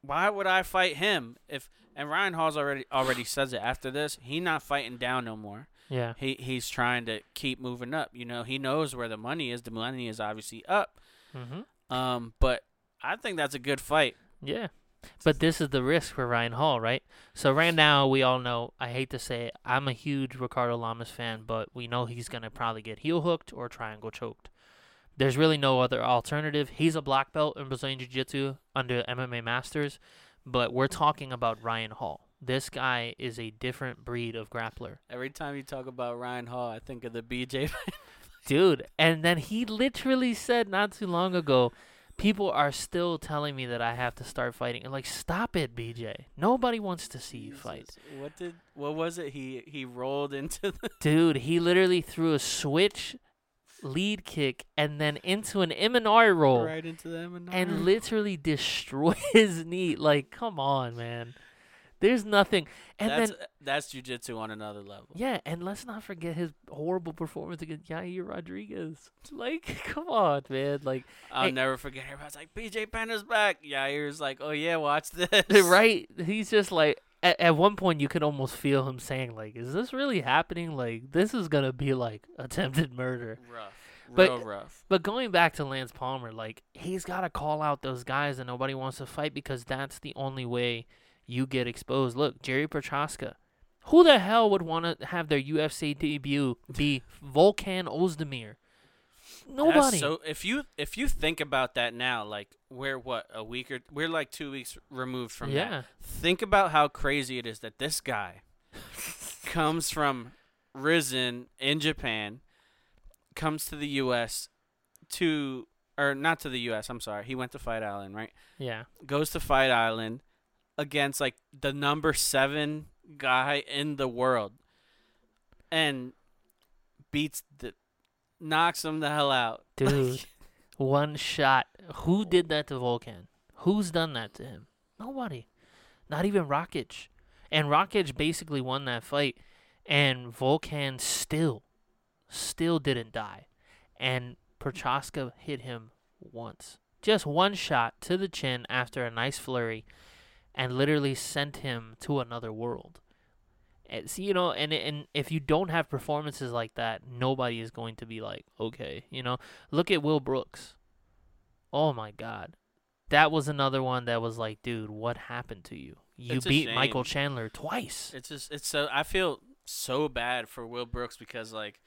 why would I fight him if? And Ryan Hall's already already says it. After this, he not fighting down no more. Yeah. He he's trying to keep moving up. You know, he knows where the money is. The money is obviously up. Mm-hmm. Um, but I think that's a good fight. Yeah. But this is the risk for Ryan Hall, right? So right now, we all know, I hate to say it, I'm a huge Ricardo Lamas fan, but we know he's going to probably get heel hooked or triangle choked. There's really no other alternative. He's a black belt in Brazilian Jiu-Jitsu under M M A Masters, but we're talking about Ryan Hall. This guy is a different breed of grappler. Every time you talk about Ryan Hall, I think of the B J. Dude, and then he literally said not too long ago, people are still telling me that I have to start fighting. And like, stop it, B J. Nobody wants to see you fight. What did what was it? He he rolled into the Dude, he literally threw a switch lead kick and then into an M and R roll. Right into the M and R. And literally destroyed his knee. Like, come on, man. There's nothing. And that's, then that's jiu-jitsu on another level. Yeah, and let's not forget his horrible performance against Yair Rodriguez. Like, come on, man. Like, I'll hey, never forget. Everybody's like, B J Penner's back. Yair's like, oh yeah, watch this. right? He's just like, at, at one point you could almost feel him saying, like, is this really happening? Like, this is gonna be like attempted murder. Rough. But- Real rough. But going back to Lance Palmer, like, he's got to call out those guys that nobody wants to fight because that's the only way you get exposed. Look, Jerry Prochaska. Who the hell would want to have their U F C debut be Volkan Ozdemir? Nobody. That's so if you if you think about that now, like we're what a week or we're like two weeks removed from yeah. that. Think about how crazy it is that this guy comes from Rizin in Japan, comes to the U S to or not to the U S. I'm sorry, he went to Fight Island, right? Yeah. Goes to Fight Island against like the number seven guy in the world and beats the knocks him the hell out. Dude, one shot. Who did that to Volkan? Who's done that to him? Nobody. Not even Rakic. And Rakic basically won that fight, and Volkan still, still didn't die. And Prochaska hit him once. Just one shot to the chin after a nice flurry, and literally sent him to another world. And, so, you know, and and if you don't have performances like that, nobody is going to be like, okay, you know. Look at Will Brooks. Oh, my God. That was another one that was like, dude, what happened to you? You It's a beat shame. Michael Chandler twice. It's just it's so I feel so bad for Will Brooks because like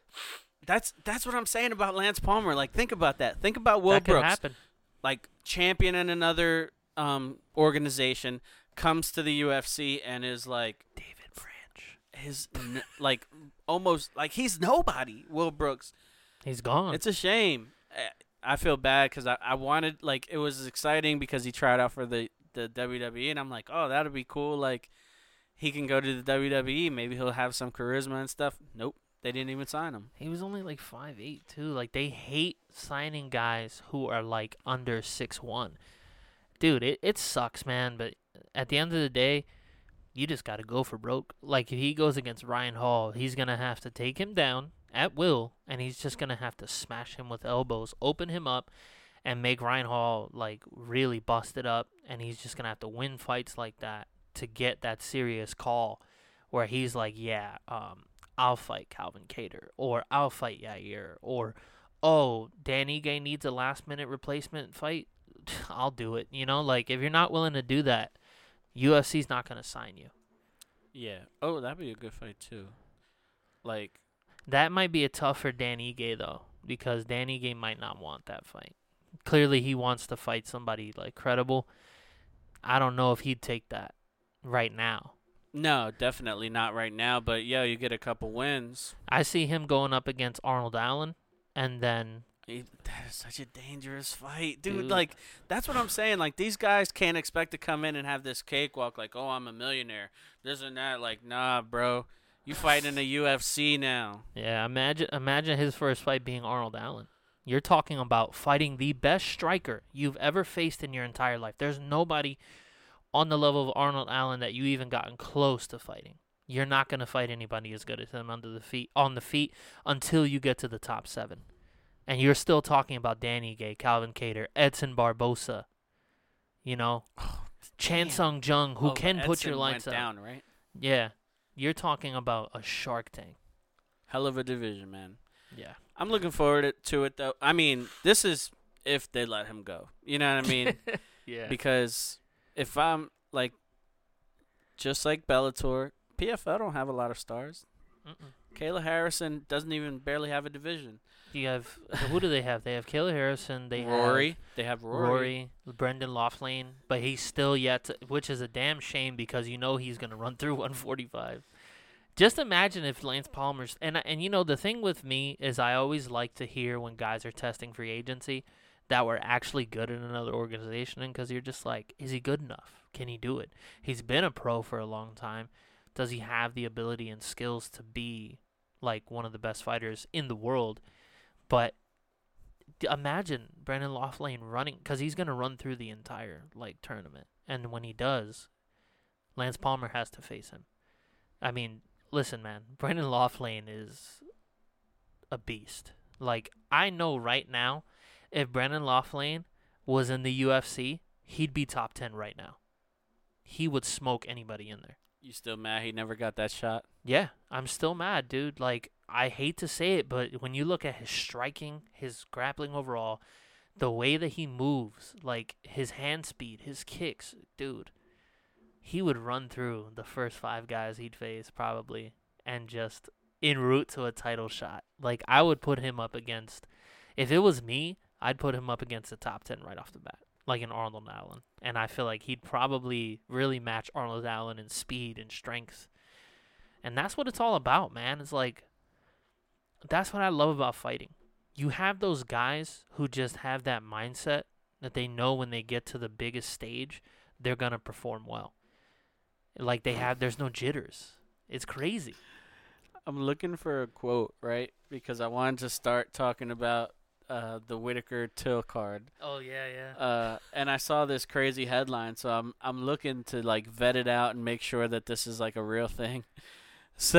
that's that's what I'm saying about Lance Palmer. Like think about that. Think about Will that could Brooks, happen. like champion in another um organization, comes to the U F C and is like David French. his n- like almost like he's nobody. Will Brooks. He's gone. It's a shame. I- I feel bad because I, I wanted like it was exciting because he tried out for the, the W W E and I'm like, oh, that'd be cool. Like he can go to the W W E. Maybe he'll have some charisma and stuff. Nope, they didn't even sign him. He was only like five eight too. Like they hate signing guys who are like under six one. Dude, it, it sucks, man. But at the end of the day, you just got to go for broke. Like if he goes against Ryan Hall, he's going to have to take him down at will, and he's just going to have to smash him with elbows, open him up, and make Ryan Hall like really busted up, and he's just going to have to win fights like that to get that serious call where he's like, yeah, um, I'll fight Calvin Kattar, or I'll fight Yair, or, oh, Dan Ige needs a last-minute replacement fight, I'll do it. You know, like, if you're not willing to do that, U F C's not going to sign you. Yeah. Oh, that'd be a good fight too. Like That might be a tough for Dan Ige, though, because Dan Ige might not want that fight. Clearly, he wants to fight somebody, like, credible. I don't know if he'd take that right now. no, definitely not right now. But yeah, you get a couple wins. I see him going up against Arnold Allen, and then He, that is such a dangerous fight, dude. Dude. Like that's what I'm saying. Like these guys can't expect to come in and have this cakewalk. Like, oh, I'm a millionaire. This and that. Like, nah, bro. You fighting in the U F C now. yeah, imagine imagine his first fight being Arnold Allen. You're talking about fighting the best striker you've ever faced in your entire life. There's nobody on the level of Arnold Allen that you even gotten close to fighting. You're not going to fight anybody as good as him under the feet on the feet until you get to the top seven. And you're still talking about Dan Ige, Calvin Kattar, Edson Barbosa, you know, Chan Damn. Sung Jung, who Oh, can put your Edson lights went out. down, right? Yeah, you're talking about a Shark Tank. Hell of a division, man. Yeah. I'm looking forward to it, though. I mean, this is if they let him go. You know what I mean? Yeah. Because if I'm, like, just like Bellator, P F L don't have a lot of stars. Mm-mm. Kayla Harrison doesn't even barely have a division. You have who do they have? They have Kayla Harrison. They Rory. have They have Rory. Rory, Brendan Loughlane, but he's still yet, to, which is a damn shame because you know he's gonna run through one forty-five. Just imagine if Lance Palmer's and and you know the thing with me is I always like to hear when guys are testing free agency that were actually good in another organization, and because you're just like, is he good enough? Can he do it? He's been a pro for a long time. Does he have the ability and skills to be like one of the best fighters in the world? But d- imagine Brendan Loughlane running, because he's going to run through the entire like tournament. And when he does, Lance Palmer has to face him. I mean, listen, man, Brendan Loughlane is a beast. Like, I know right now, if Brendan Loughlane was in the U F C, he'd be top ten right now. He would smoke anybody in there. You still mad he never got that shot? Yeah, I'm still mad, dude. Like, I hate to say it, but when you look at his striking, his grappling overall, the way that he moves, like his hand speed, his kicks, dude, he would run through the first five guys he'd face probably and just en route to a title shot. Like, I would put him up against, if it was me, I'd put him up against the top ten right off the bat, like an Arnold Allen. And I feel like he'd probably really match Arnold Allen in speed and strength. And that's what it's all about, man. It's like, that's what I love about fighting. You have those guys who just have that mindset that they know when they get to the biggest stage, they're going to perform well. Like they have, there's no jitters. It's crazy. I'm looking for a quote, right? Because I wanted to start talking about uh, the Whitaker Till card. Oh, yeah, yeah. Uh, and I saw this crazy headline, so I'm I'm looking to like vet it out and make sure that this is like a real thing. So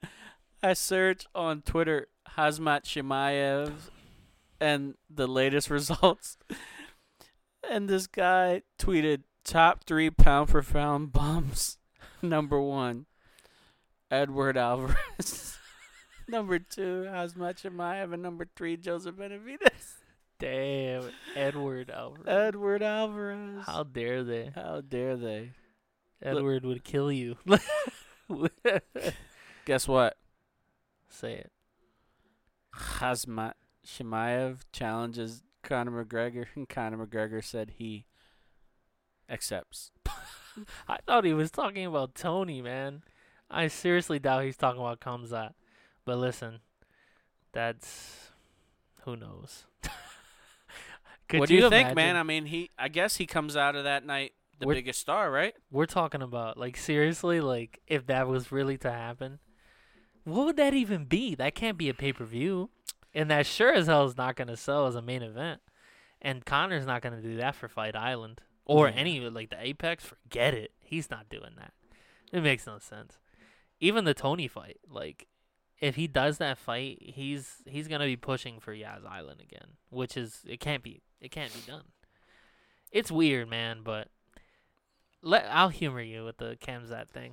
I search on Twitter Khamzat Chimaev and the latest results, and this guy tweeted top three pound for pound bums. Number one, Edward Alvarez. Number two, Khamzat Chimaev, and number three, Joseph Benavidez. Damn, Edward Alvarez. Edward Alvarez. How dare they? How dare they? Edward would kill you. Guess what? Say it. Khamzat Chimaev challenges Conor McGregor, and Conor McGregor said he accepts. I thought he was talking about Tony, man. I seriously doubt he's talking about Khamzat. But listen, that's, who knows? Could What do you, think, imagine? man? I mean, he. I guess he comes out of that night the We're- biggest star, right? We're talking about, like, seriously, like, if that was really to happen, what would that even be? That can't be a pay-per-view. And that sure as hell is not going to sell as a main event. And Connor's not going to do that for Fight Island. Or Yeah. any, like, the Apex. Forget it. He's not doing that. It makes no sense. Even the Tony fight, like, if he does that fight, he's he's going to be pushing for Yaz Island again. Which is, it can't be, it can't be done. It's weird, man, but let I'll humor you with the Khamzat thing.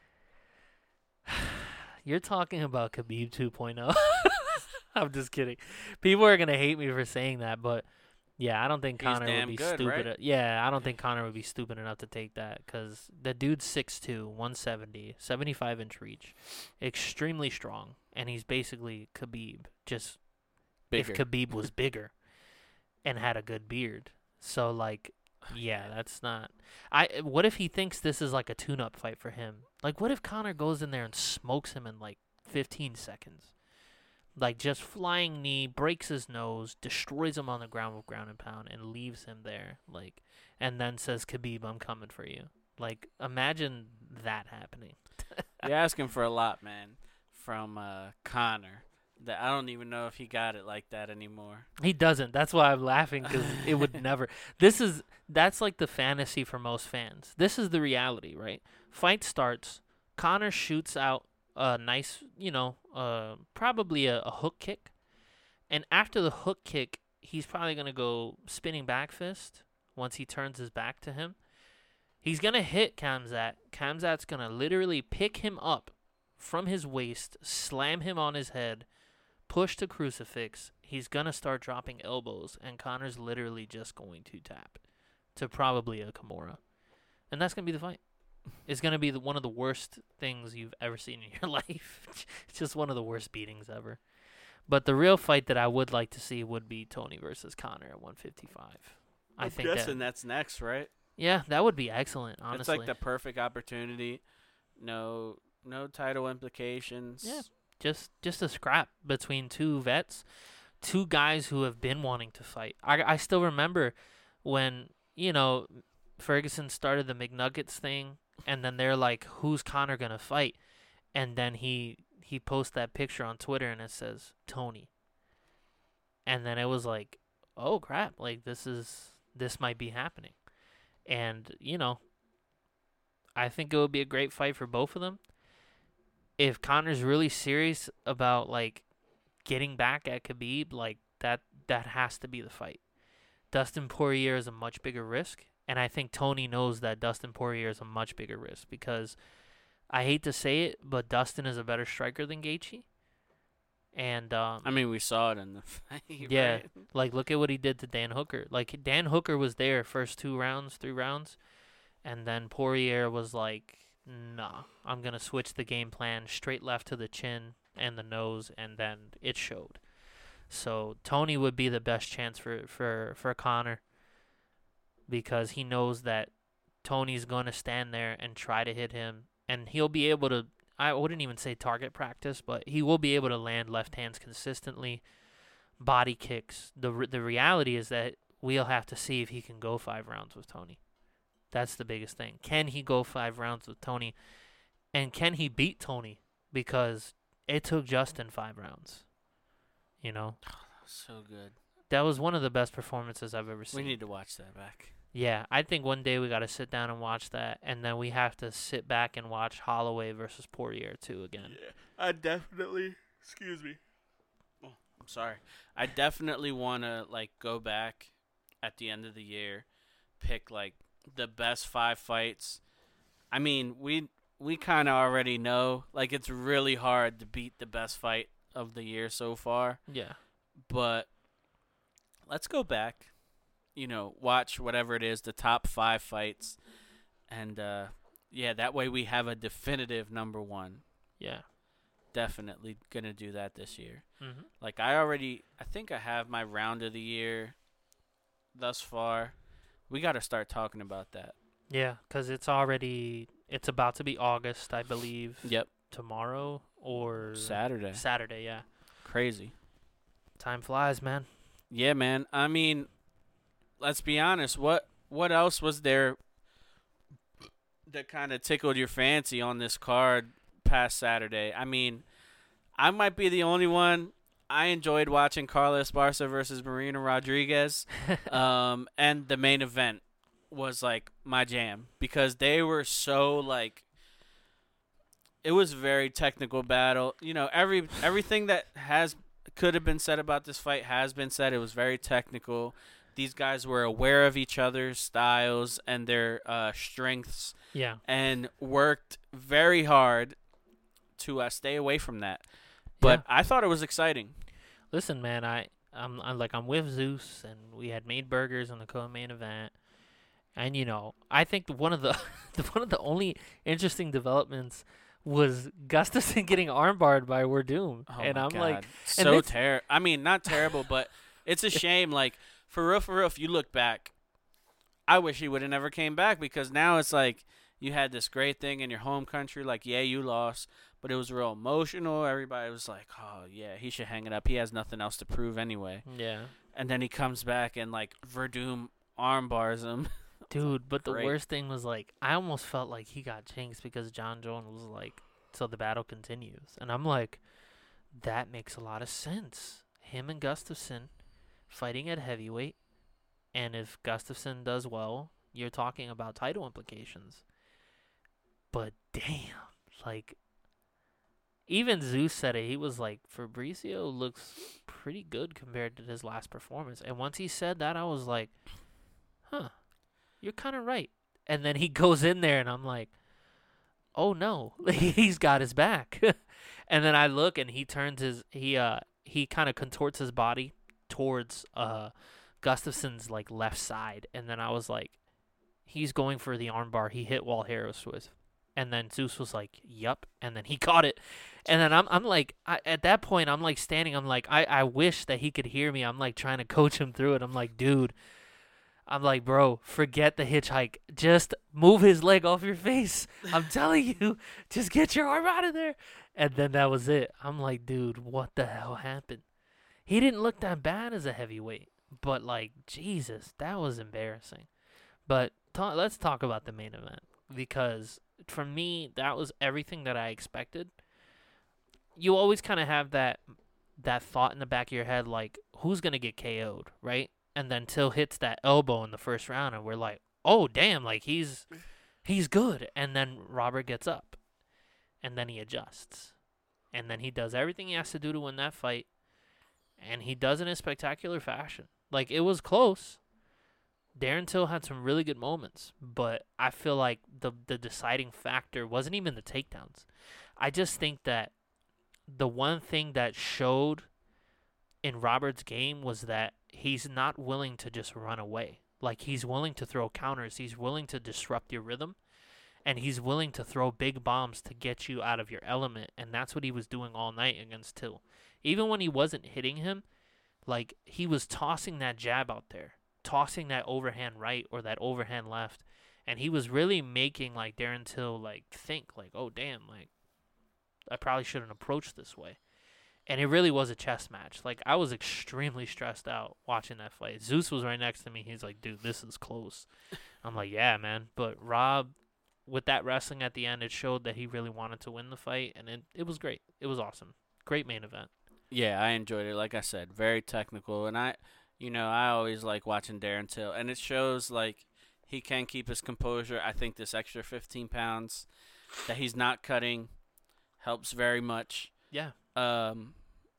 You're talking about Khabib two point oh. I'm just kidding. People are gonna hate me for saying that, but yeah, I don't think He's Conor would damn be good, stupid. right? e- Yeah, I don't think Conor would be stupid enough to take that because the dude's six two, one seventy, seventy-five inch reach, extremely strong, and he's basically Khabib. Just Bigger. if Khabib was bigger and had a good beard. So like, yeah, that's not. I. What if he thinks this is like a tune-up fight for him? Like, what if Conor goes in there and smokes him in like fifteen seconds? Like, just flying knee, breaks his nose, destroys him on the ground with ground and pound, and leaves him there. Like, and then says, Khabib, I'm coming for you. Like, imagine that happening. You're asking for a lot, man, from uh, Conor. That I don't even know if he got it like that anymore. He doesn't. That's why I'm laughing, because it would never. This is, that's like the fantasy for most fans. This is the reality, right? Fight starts. Conor shoots out a nice, you know, uh, probably a, a hook kick. And after the hook kick, he's probably going to go spinning back fist once he turns his back to him. He's going to hit Khamzat. Khamzat's going to literally pick him up from his waist, slam him on his head, push to crucifix. He's going to start dropping elbows, and Conor's literally just going to tap to probably a Kimura. And that's going to be the fight. It's going to be the, one of the worst things you've ever seen in your life. It's just one of the worst beatings ever. But the real fight that I would like to see would be Tony versus Conor at one fifty-five. I I'm think guessing that, that's next, right? yeah, that would be excellent, honestly. It's like the perfect opportunity. No no title implications. Yeah. Just just a scrap between two vets, two guys who have been wanting to fight. I, I still remember when, you know, Ferguson started the McNuggets thing, and then they're like, who's Conor going to fight? And then he, he posts that picture on Twitter, and it says, Tony. And then it was like, oh, crap, like, this is this might be happening. And, you know, I think it would be a great fight for both of them. If Conor's really serious about, like, getting back at Khabib, like, that that has to be the fight. Dustin Poirier is a much bigger risk, and I think Tony knows that Dustin Poirier is a much bigger risk because I hate to say it, but Dustin is a better striker than Gaethje. And um, I mean, we saw it in the fight. yeah, Right? like, look at what he did to Dan Hooker. Like, Dan Hooker was there first two rounds, three rounds, and then Poirier was like, nah, I'm going to switch the game plan straight left to the chin and the nose, and then it showed. So Tony would be the best chance for, for, for Conor because he knows that Tony's going to stand there and try to hit him, and he'll be able to, I wouldn't even say target practice, but he will be able to land left hands consistently, body kicks. The re- the reality is that we'll have to see if he can go five rounds with Tony. That's the biggest thing. Can he go five rounds with Tony? And can he beat Tony? Because it took Justin five rounds. You know? So good. That was one of the best performances I've ever seen. We need to watch that back. Yeah, I think one day we got to sit down and watch that, and then we have to sit back and watch Holloway versus Poirier too again. Yeah, I definitely. Excuse me. Oh, I'm sorry. I definitely want to like go back at the end of the year, pick like the best five fights. I mean, we we kind of already know like it's really hard to beat the best fight of the year so far. Yeah. But let's go back. You know, watch whatever it is, the top five fights, and uh, yeah, that way we have a definitive number one. Yeah. Definitely gonna do that this year. Mm-hmm. Like I already, I think I have my round of the year thus far. We got to start talking about that. Yeah, because it's already, it's about to be August, I believe. Yep. Tomorrow or Saturday. Saturday, yeah. Crazy. Time flies, man. Yeah, man. I mean, let's be honest. What what else was there that kind of tickled your fancy on this card past Saturday? I mean, I might be the only one. I enjoyed watching Carlos Barca versus Marina Rodriguez. um, and the main event was, like, my jam. Because they were so, like, it was a very technical battle. You know, every everything that has could have been said about this fight has been said. It was very technical. These guys were aware of each other's styles and their uh, strengths. Yeah. And worked very hard to uh, stay away from that. But yeah. I thought it was exciting. Listen, man, I, I'm, I'm like I'm with Zeus, and we had made burgers on the co-main event, and you know, I think one of the, the one of the only interesting developments was Gustafsson getting armbarred by Werdum, Oh and my I'm God. like, so terrible. I mean, not terrible, but it's a shame. Like for real, for real. If you look back, I wish he would have never came back because now it's like you had this great thing in your home country. Like, yeah, you lost. But it was real emotional. Everybody was like, oh, yeah, he should hang it up. He has nothing else to prove anyway. yeah, And then he comes back and, like, Verdum arm bars him. dude. But Great. the worst thing was, like, I almost felt like he got jinxed because John Jones was like, so the battle continues. And I'm like, that makes a lot of sense. Him and Gustafsson fighting at heavyweight. And if Gustafsson does well, you're talking about title implications. But damn, like, even Zeus said it. He was like, Fabricio looks pretty good compared to his last performance. And once he said that, I was like, huh, you're kind of right. And then he goes in there, and I'm like, oh no, he's got his back. And then I look, and he turns his he uh he kind of contorts his body towards uh Gustafson's like left side, and then I was like, he's going for the armbar he hit Walt Harris with. And then Zeus was like, yup. And then he caught it. And then I'm I'm like, I, at that point, I'm like standing. I'm like, I, I wish that he could hear me. I'm like trying to coach him through it. I'm like, dude, I'm like, bro, forget the hitchhike. Just move his leg off your face. I'm telling you, just get your arm out of there. And then that was it. I'm like, dude, what the hell happened? He didn't look that bad as a heavyweight. But, like, Jesus, that was embarrassing. But ta- let's talk about the main event. Because for me, that was everything that I expected. You always kind of have that that thought in the back of your head, like, who's going to get K O'd, right? And then Till hits that elbow in the first round, and we're like, oh, damn, like, he's he's good. And then Robert gets up, and then he adjusts. And then he does everything he has to do to win that fight, and he does it in spectacular fashion. Like, it was close. Darren Till had some really good moments, but I feel like the the deciding factor wasn't even the takedowns. I just think that the one thing that showed in Robert's game was that he's not willing to just run away. Like, he's willing to throw counters. He's willing to disrupt your rhythm, and he's willing to throw big bombs to get you out of your element, and that's what he was doing all night against Till. Even when he wasn't hitting him, like, he was tossing that jab out there, tossing that overhand right or that overhand left, and he was really making, like, Darren Till, like, think, like, oh, damn, like, I probably shouldn't approach this way. And it really was a chess match. Like, I was extremely stressed out watching that fight. Zeus was right next to me. He's like, dude, this is close. I'm like, yeah, man. But Rob, with that wrestling at the end, it showed that he really wanted to win the fight, and it, it was great. It was awesome. Great main event. Yeah, I enjoyed it. Like I said, very technical. And I, you know, I always like watching Darren Till. And it shows, like, he can keep his composure. I think this extra fifteen pounds that he's not cutting helps very much. Yeah. Um,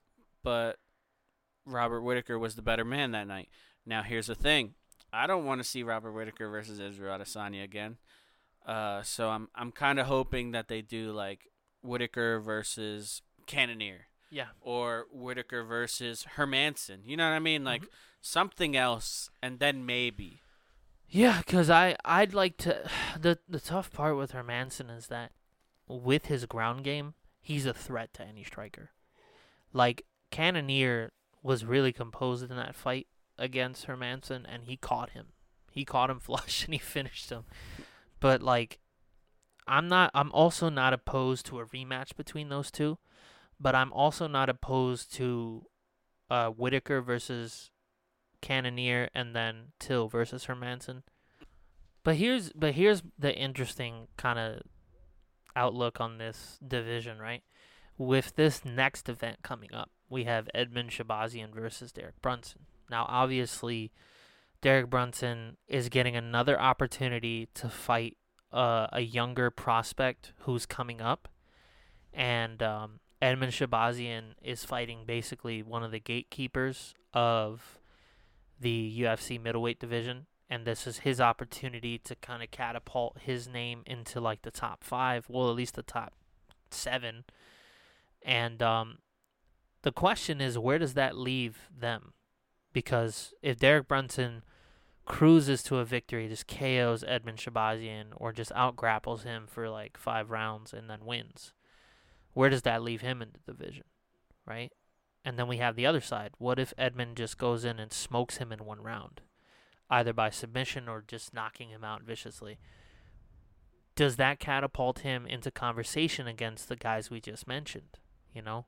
but Robert Whittaker was the better man that night. Now, here's the thing. I don't want to see Robert Whittaker versus Israel Adesanya again. Uh, so I'm I'm kind of hoping that they do, like, Whittaker versus Cannonier. Yeah. Or Whittaker versus Hermanson. You know what I mean? Like, mm-hmm. something else, and then maybe. Yeah, because I, I'd like to... The, the tough part with Hermanson is that with his ground game, he's a threat to any striker. Like, Cannonier was really composed in that fight against Hermanson, and he caught him. He caught him flush, and he finished him. But, like, I'm not. I'm also not opposed to a rematch between those two, but I'm also not opposed to uh, Whittaker versus Cannonier and then Till versus Hermanson. But here's but here's the interesting kind of outlook on this division, right? With this next event coming up, we have Edmen Shahbazyan versus Derek Brunson. Now, obviously, Derek Brunson is getting another opportunity to fight uh, a younger prospect who's coming up, and um, Edmen Shahbazyan is fighting basically one of the gatekeepers of the U F C middleweight division, and this is his opportunity to kind of catapult his name into, like, the top five, well, at least the top seven. And um, the question is, where does that leave them? Because if Derek Brunson cruises to a victory, just K Os Edmen Shahbazyan, or just out-grapples him for, like, five rounds and then wins, where does that leave him in the division, right? And then we have the other side. What if Edmen just goes in and smokes him in one round, either by submission or just knocking him out viciously? Does that catapult him into conversation against the guys we just mentioned, you know?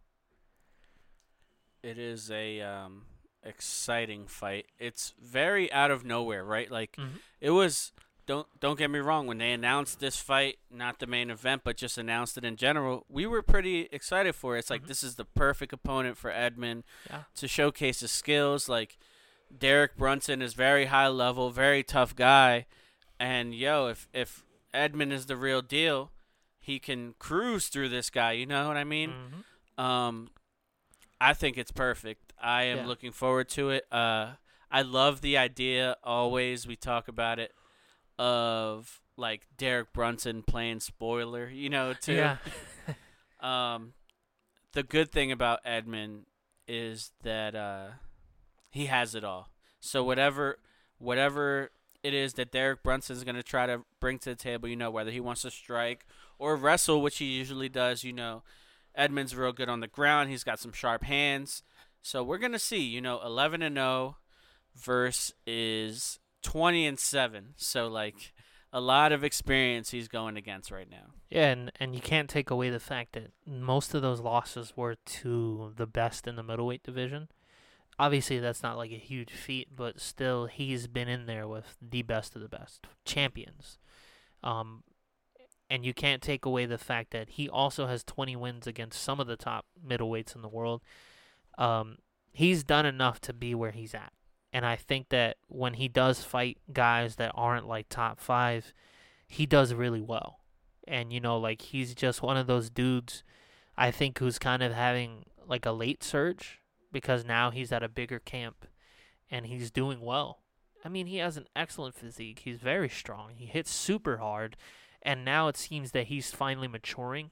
It is a um, exciting fight. It's very out of nowhere, right? Like, mm-hmm. it was... Don't don't get me wrong. When they announced this fight, not the main event, but just announced it in general, we were pretty excited for it. It's like, mm-hmm. this is the perfect opponent for Edmen yeah. to showcase his skills. Like, Derek Brunson is very high level, very tough guy, and yo, if if Edmen is the real deal, he can cruise through this guy. You know what I mean? Mm-hmm. Um, I think it's perfect. I am yeah. looking forward to it. Uh, I love the idea. Always we talk about it. Of like Derek Brunson playing spoiler, you know, too. Yeah. um, the good thing about Edmund is that uh, he has it all. So whatever, whatever it is that Derek Brunson's gonna try to bring to the table, you know, whether he wants to strike or wrestle, which he usually does, you know, Edmund's real good on the ground. He's got some sharp hands. So we're gonna see, you know, eleven and zero versus twenty and seven. So like a lot of experience he's going against right now. Yeah, and, and you can't take away the fact that most of those losses were to the best in the middleweight division. Obviously, that's not like a huge feat, but still, he's been in there with the best of the best champions. Um, and you can't take away the fact that he also has twenty wins against some of the top middleweights in the world. Um, he's done enough to be where he's at. And I think that when he does fight guys that aren't like top five, he does really well. And, you know, like he's just one of those dudes, I think, who's kind of having like a late surge because now he's at a bigger camp and he's doing well. I mean, he has an excellent physique. He's very strong. He hits super hard. And now it seems that he's finally maturing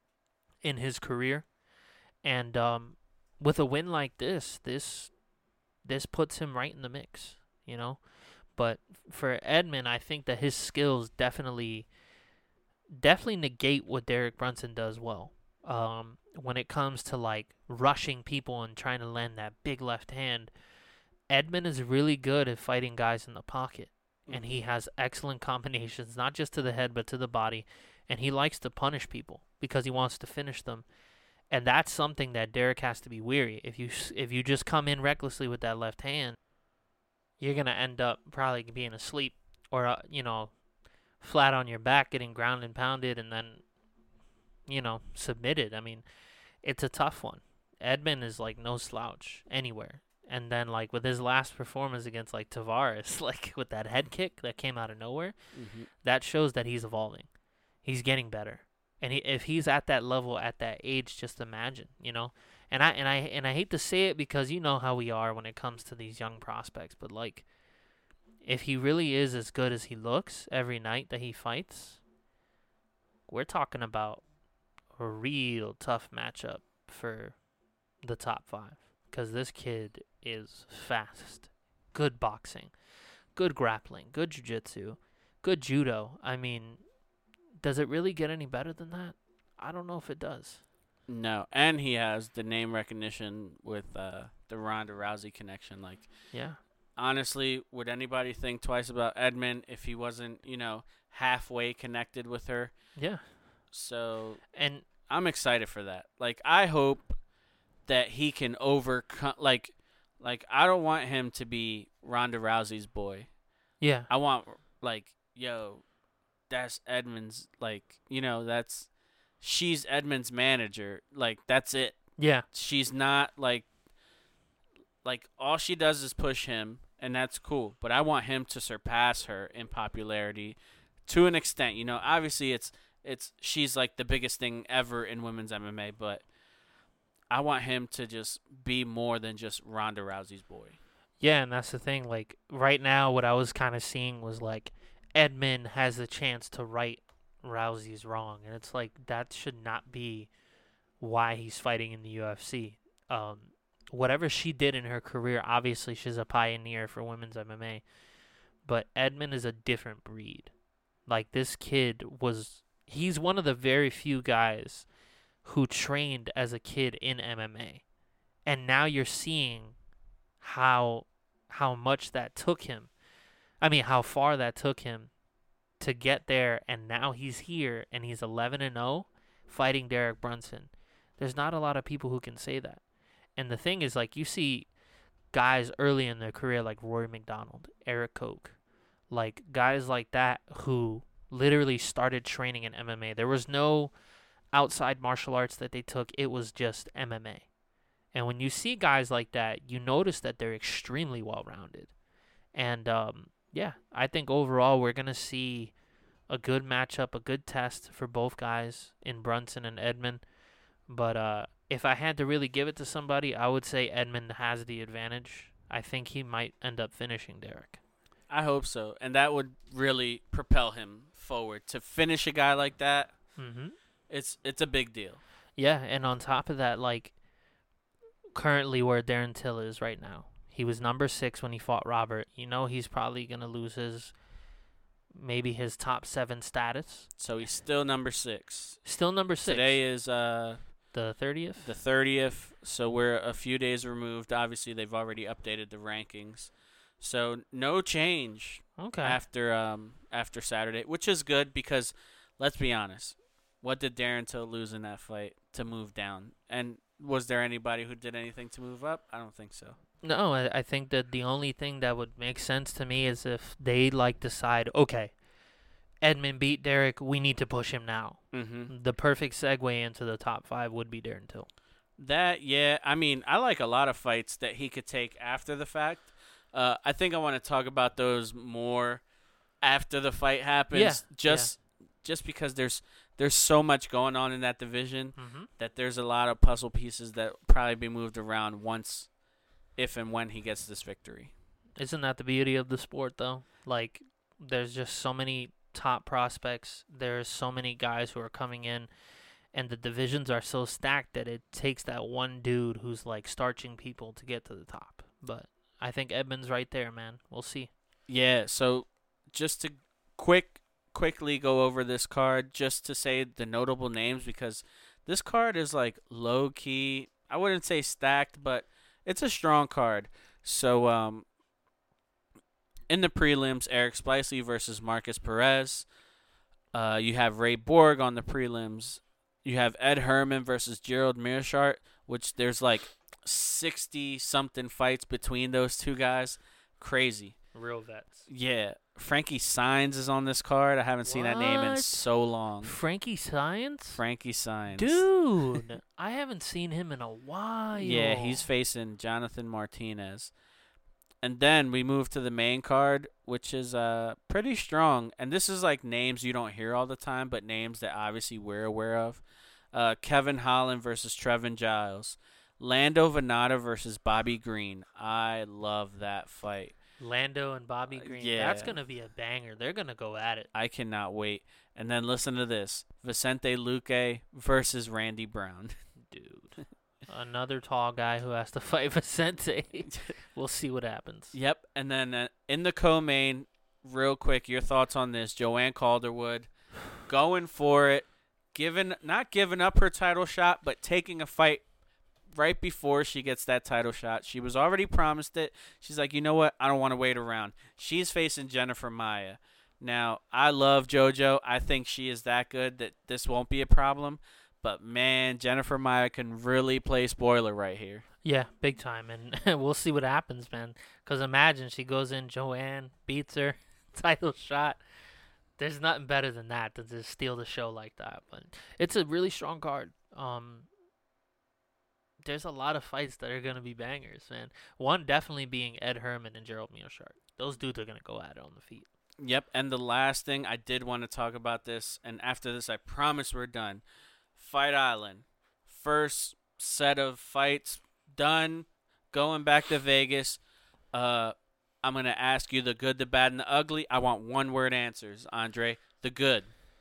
in his career. And um, with a win like this, this this puts him right in the mix, you know. But for Edmund, I think that his skills definitely definitely negate what Derek Brunson does well. Um, when it comes to like rushing people and trying to land that big left hand, Edmund is really good at fighting guys in the pocket. And he has excellent combinations, not just to the head, but to the body. And he likes to punish people because he wants to finish them. And that's something that Derek has to be wary. If you if you just come in recklessly with that left hand, you're going to end up probably being asleep or, uh, you know, flat on your back, getting ground and pounded, and then, you know, submitted. I mean, it's a tough one. Edmund is like no slouch anywhere. And then, like, with his last performance against, like, Tavares, like, with that head kick that came out of nowhere, Mm-hmm. that shows that he's evolving. He's getting better. And he, if he's at that level at that age, just imagine, you know? And I and I and I hate to say it because you know how we are when it comes to these young prospects, but, like, if he really is as good as he looks every night that he fights, we're talking about a real tough matchup for the top five. Because this kid is fast, good boxing, good grappling, good jiu-jitsu, good judo. I mean, does it really get any better than that? I don't know if it does. No, and he has the name recognition with uh, the Ronda Rousey connection. Like, Yeah. honestly, would anybody think twice about Edmund if he wasn't, you know, halfway connected with her? Yeah. So And I'm excited for that. Like, I hope that he can overcome, like, like I don't want him to be Ronda Rousey's boy. yeah. I want, like, yo, that's Edmund's, like, you know, that's, she's Edmund's manager. Like, that's it. Yeah. She's not, like, like, all she does is push him, and that's cool. But I want him to surpass her in popularity to an extent. You know, obviously it's, it's, she's, like, the biggest thing ever in women's M M A, but I want him to just be more than just Ronda Rousey's boy. Yeah, and that's the thing. Like, right now, what I was kind of seeing was, like, Edmund has the chance to right Rousey's wrong. And it's like, that should not be why he's fighting in the U F C. Um, whatever she did in her career, obviously she's a pioneer for women's M M A. But Edmund is a different breed. Like, this kid was, he's one of the very few guys who trained as a kid in M M A. And now you're seeing how how much that took him. I mean, how far that took him to get there, and now he's here and he's eleven and oh fighting Derek Brunson. There's not a lot of people who can say that. And the thing is, like, you see guys early in their career like Rory McDonald, Eric Koch, like guys like that who literally started training in M M A. There was no outside martial arts that they took. It was just M M A. And when you see guys like that, you notice that they're extremely well-rounded. And, um, yeah, I think overall we're going to see a good matchup, a good test for both guys in Brunson and Edmund. But uh, if I had to really give it to somebody, I would say Edmund has the advantage. I think he might end up finishing Derek. I hope so, and that would really propel him forward to finish a guy like that. Mm-hmm. It's it's a big deal. Yeah, and on top of that, like, currently where Darren Till is right now, he was number six when he fought Robert. You know he's probably going to lose his, maybe his top seven status. So he's still number six. Still number six. Today is uh the thirtieth? the thirtieth, so we're a few days removed. Obviously, they've already updated the rankings. So no change Okay. after um after Saturday, which is good because, let's be honest, what did Darren Till lose in that fight to move down? And was there anybody who did anything to move up? I don't think so. No, I, I think that the only thing that would make sense to me is if they, like, decide, okay, Edmund beat Derek, we need to push him now. Mm-hmm. The perfect segue into the top five would be Darren Till. That, yeah. I mean, I like a lot of fights that he could take after the fact. Uh, I think I want to talk about those more after the fight happens. Yeah, Just, just because there's there's so much going on in that division Mm-hmm. that there's a lot of puzzle pieces that will probably be moved around once, if and when he gets this victory. Isn't that the beauty of the sport, though? Like, there's just so many top prospects. There's so many guys who are coming in, and the divisions are so stacked that it takes that one dude who's, like, starching people to get to the top. But I think Edmund's right there, man. We'll see. Yeah, so just to quick quickly go over this card, just to say the notable names, because this card is like low key. I wouldn't say stacked, but it's a strong card. So um in the prelims, Eric Spicely versus Marcus Perez. Uh you have Ray Borg on the prelims. You have Ed Herman versus Gerald Meerschaert, which there's like sixty something fights between those two guys. Crazy. Real vets. Yeah, Frankie Saenz is on this card. I haven't seen that name in What? so long. Frankie Saenz? Frankie Saenz. Dude, I haven't seen him in a while. Yeah, he's facing Jonathan Martinez. And then we move to the main card, which is uh pretty strong. And this is like names you don't hear all the time, but names that obviously we're aware of. Uh, Kevin Holland versus Trevin Giles. Lando Venata versus Bobby Green. I love that fight. Lando and Bobby Green. yeah. That's going to be a banger. They're going to go at it. I cannot wait. And then listen to this. Vicente Luque versus Randy Brown. Dude. Another tall guy who has to fight Vicente. We'll see what happens. Yep. And then uh, in the co-main, real quick, your thoughts on this. Joanne Calderwood going for it. Giving, not giving up her title shot, but taking a fight right before she gets that title shot. She was already promised it. She's like, you know what? I don't want to wait around. She's facing Jennifer Maia. Now, I love JoJo. I think she is that good that this won't be a problem. But, man, Jennifer Maia can really play spoiler right here. Yeah, big time. And we'll see what happens, man. Because imagine she goes in, Joanne beats her, title shot. There's nothing better than that, than to steal the show like that. But it's a really strong card. Um, there's a lot of fights that are going to be bangers, man. One definitely being Ed Herman and Gerald Meerschaert. Those dudes are going to go at it on the feet. Yep, and the last thing, I did want to talk about this, and after this, I promise we're done. Fight Island. First set of fights done. Going back to Vegas. Uh, I'm going to ask you the good, the bad, and the ugly. I want one-word answers, Andre. The good.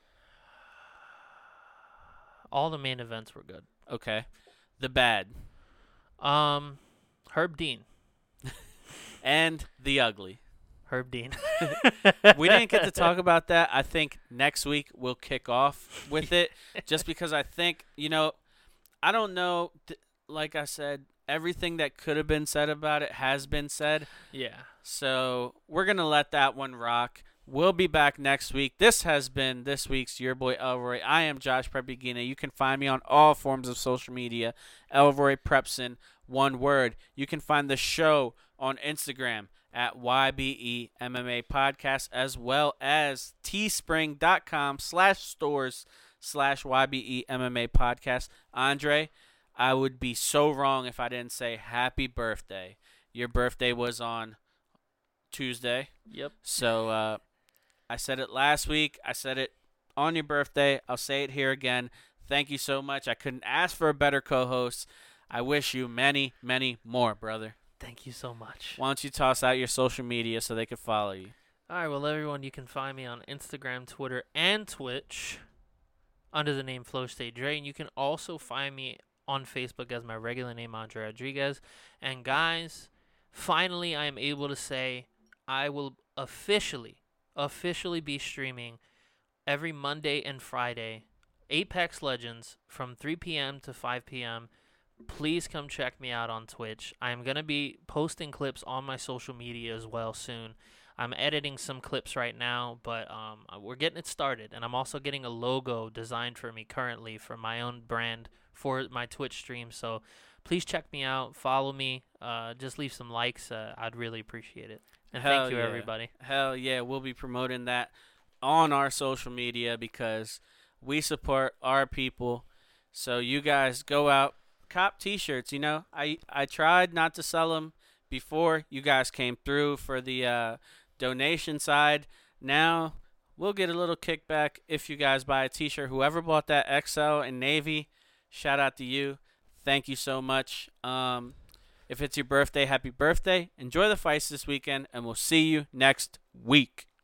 All the main events were good. Okay. The bad. Um, Herb Dean. And the ugly. Herb Dean. We didn't get to talk about that. I think next week we'll kick off with it just because I think, you know, I don't know, th- like I said, everything that could have been said about it has been said. Yeah. So we're going to let that one rock. We'll be back next week. This has been this week's Your Boy Elroy. I am Josh Prepigina. You can find me on all forms of social media. Elroy Prepson, one word. You can find the show on Instagram at Y B E M M A Podcast, as well as teespring.com slash stores slash Y B E M M A Podcast. Andre, I would be so wrong if I didn't say happy birthday. Your birthday was on Tuesday. Yep. So uh, I said it last week. I said it on your birthday. I'll say it here again. Thank you so much. I couldn't ask for a better co-host. I wish you many, many more, brother. Thank you so much. Why don't you toss out your social media so they can follow you? All right, well, everyone, you can find me on Instagram, Twitter, and Twitch under the name Flow State Dre, and you can also find me on Facebook as my regular name, Andre Rodriguez. And guys, finally, I am able to say I will officially, officially be streaming every Monday and Friday, Apex Legends from three p.m. to five p.m. Please come check me out on Twitch. I'm going to be posting clips on my social media as well soon. I'm editing some clips right now, but um, we're getting it started. And I'm also getting a logo designed for me currently for my own brand for my Twitch stream. So please check me out. Follow me. Uh, just leave some likes. Uh, I'd really appreciate it. And Hell thank you, yeah. everybody. Hell yeah. We'll be promoting that on our social media because we support our people. So you guys go out, cop T-shirts. You know, I, I tried not to sell them before you guys came through for the uh, donation side. Now we'll get a little kickback if you guys buy a T-shirt. Whoever bought that X L and Navy, shout out to you. Thank you so much. Um, if it's your birthday, happy birthday. Enjoy the fights this weekend, and we'll see you next week.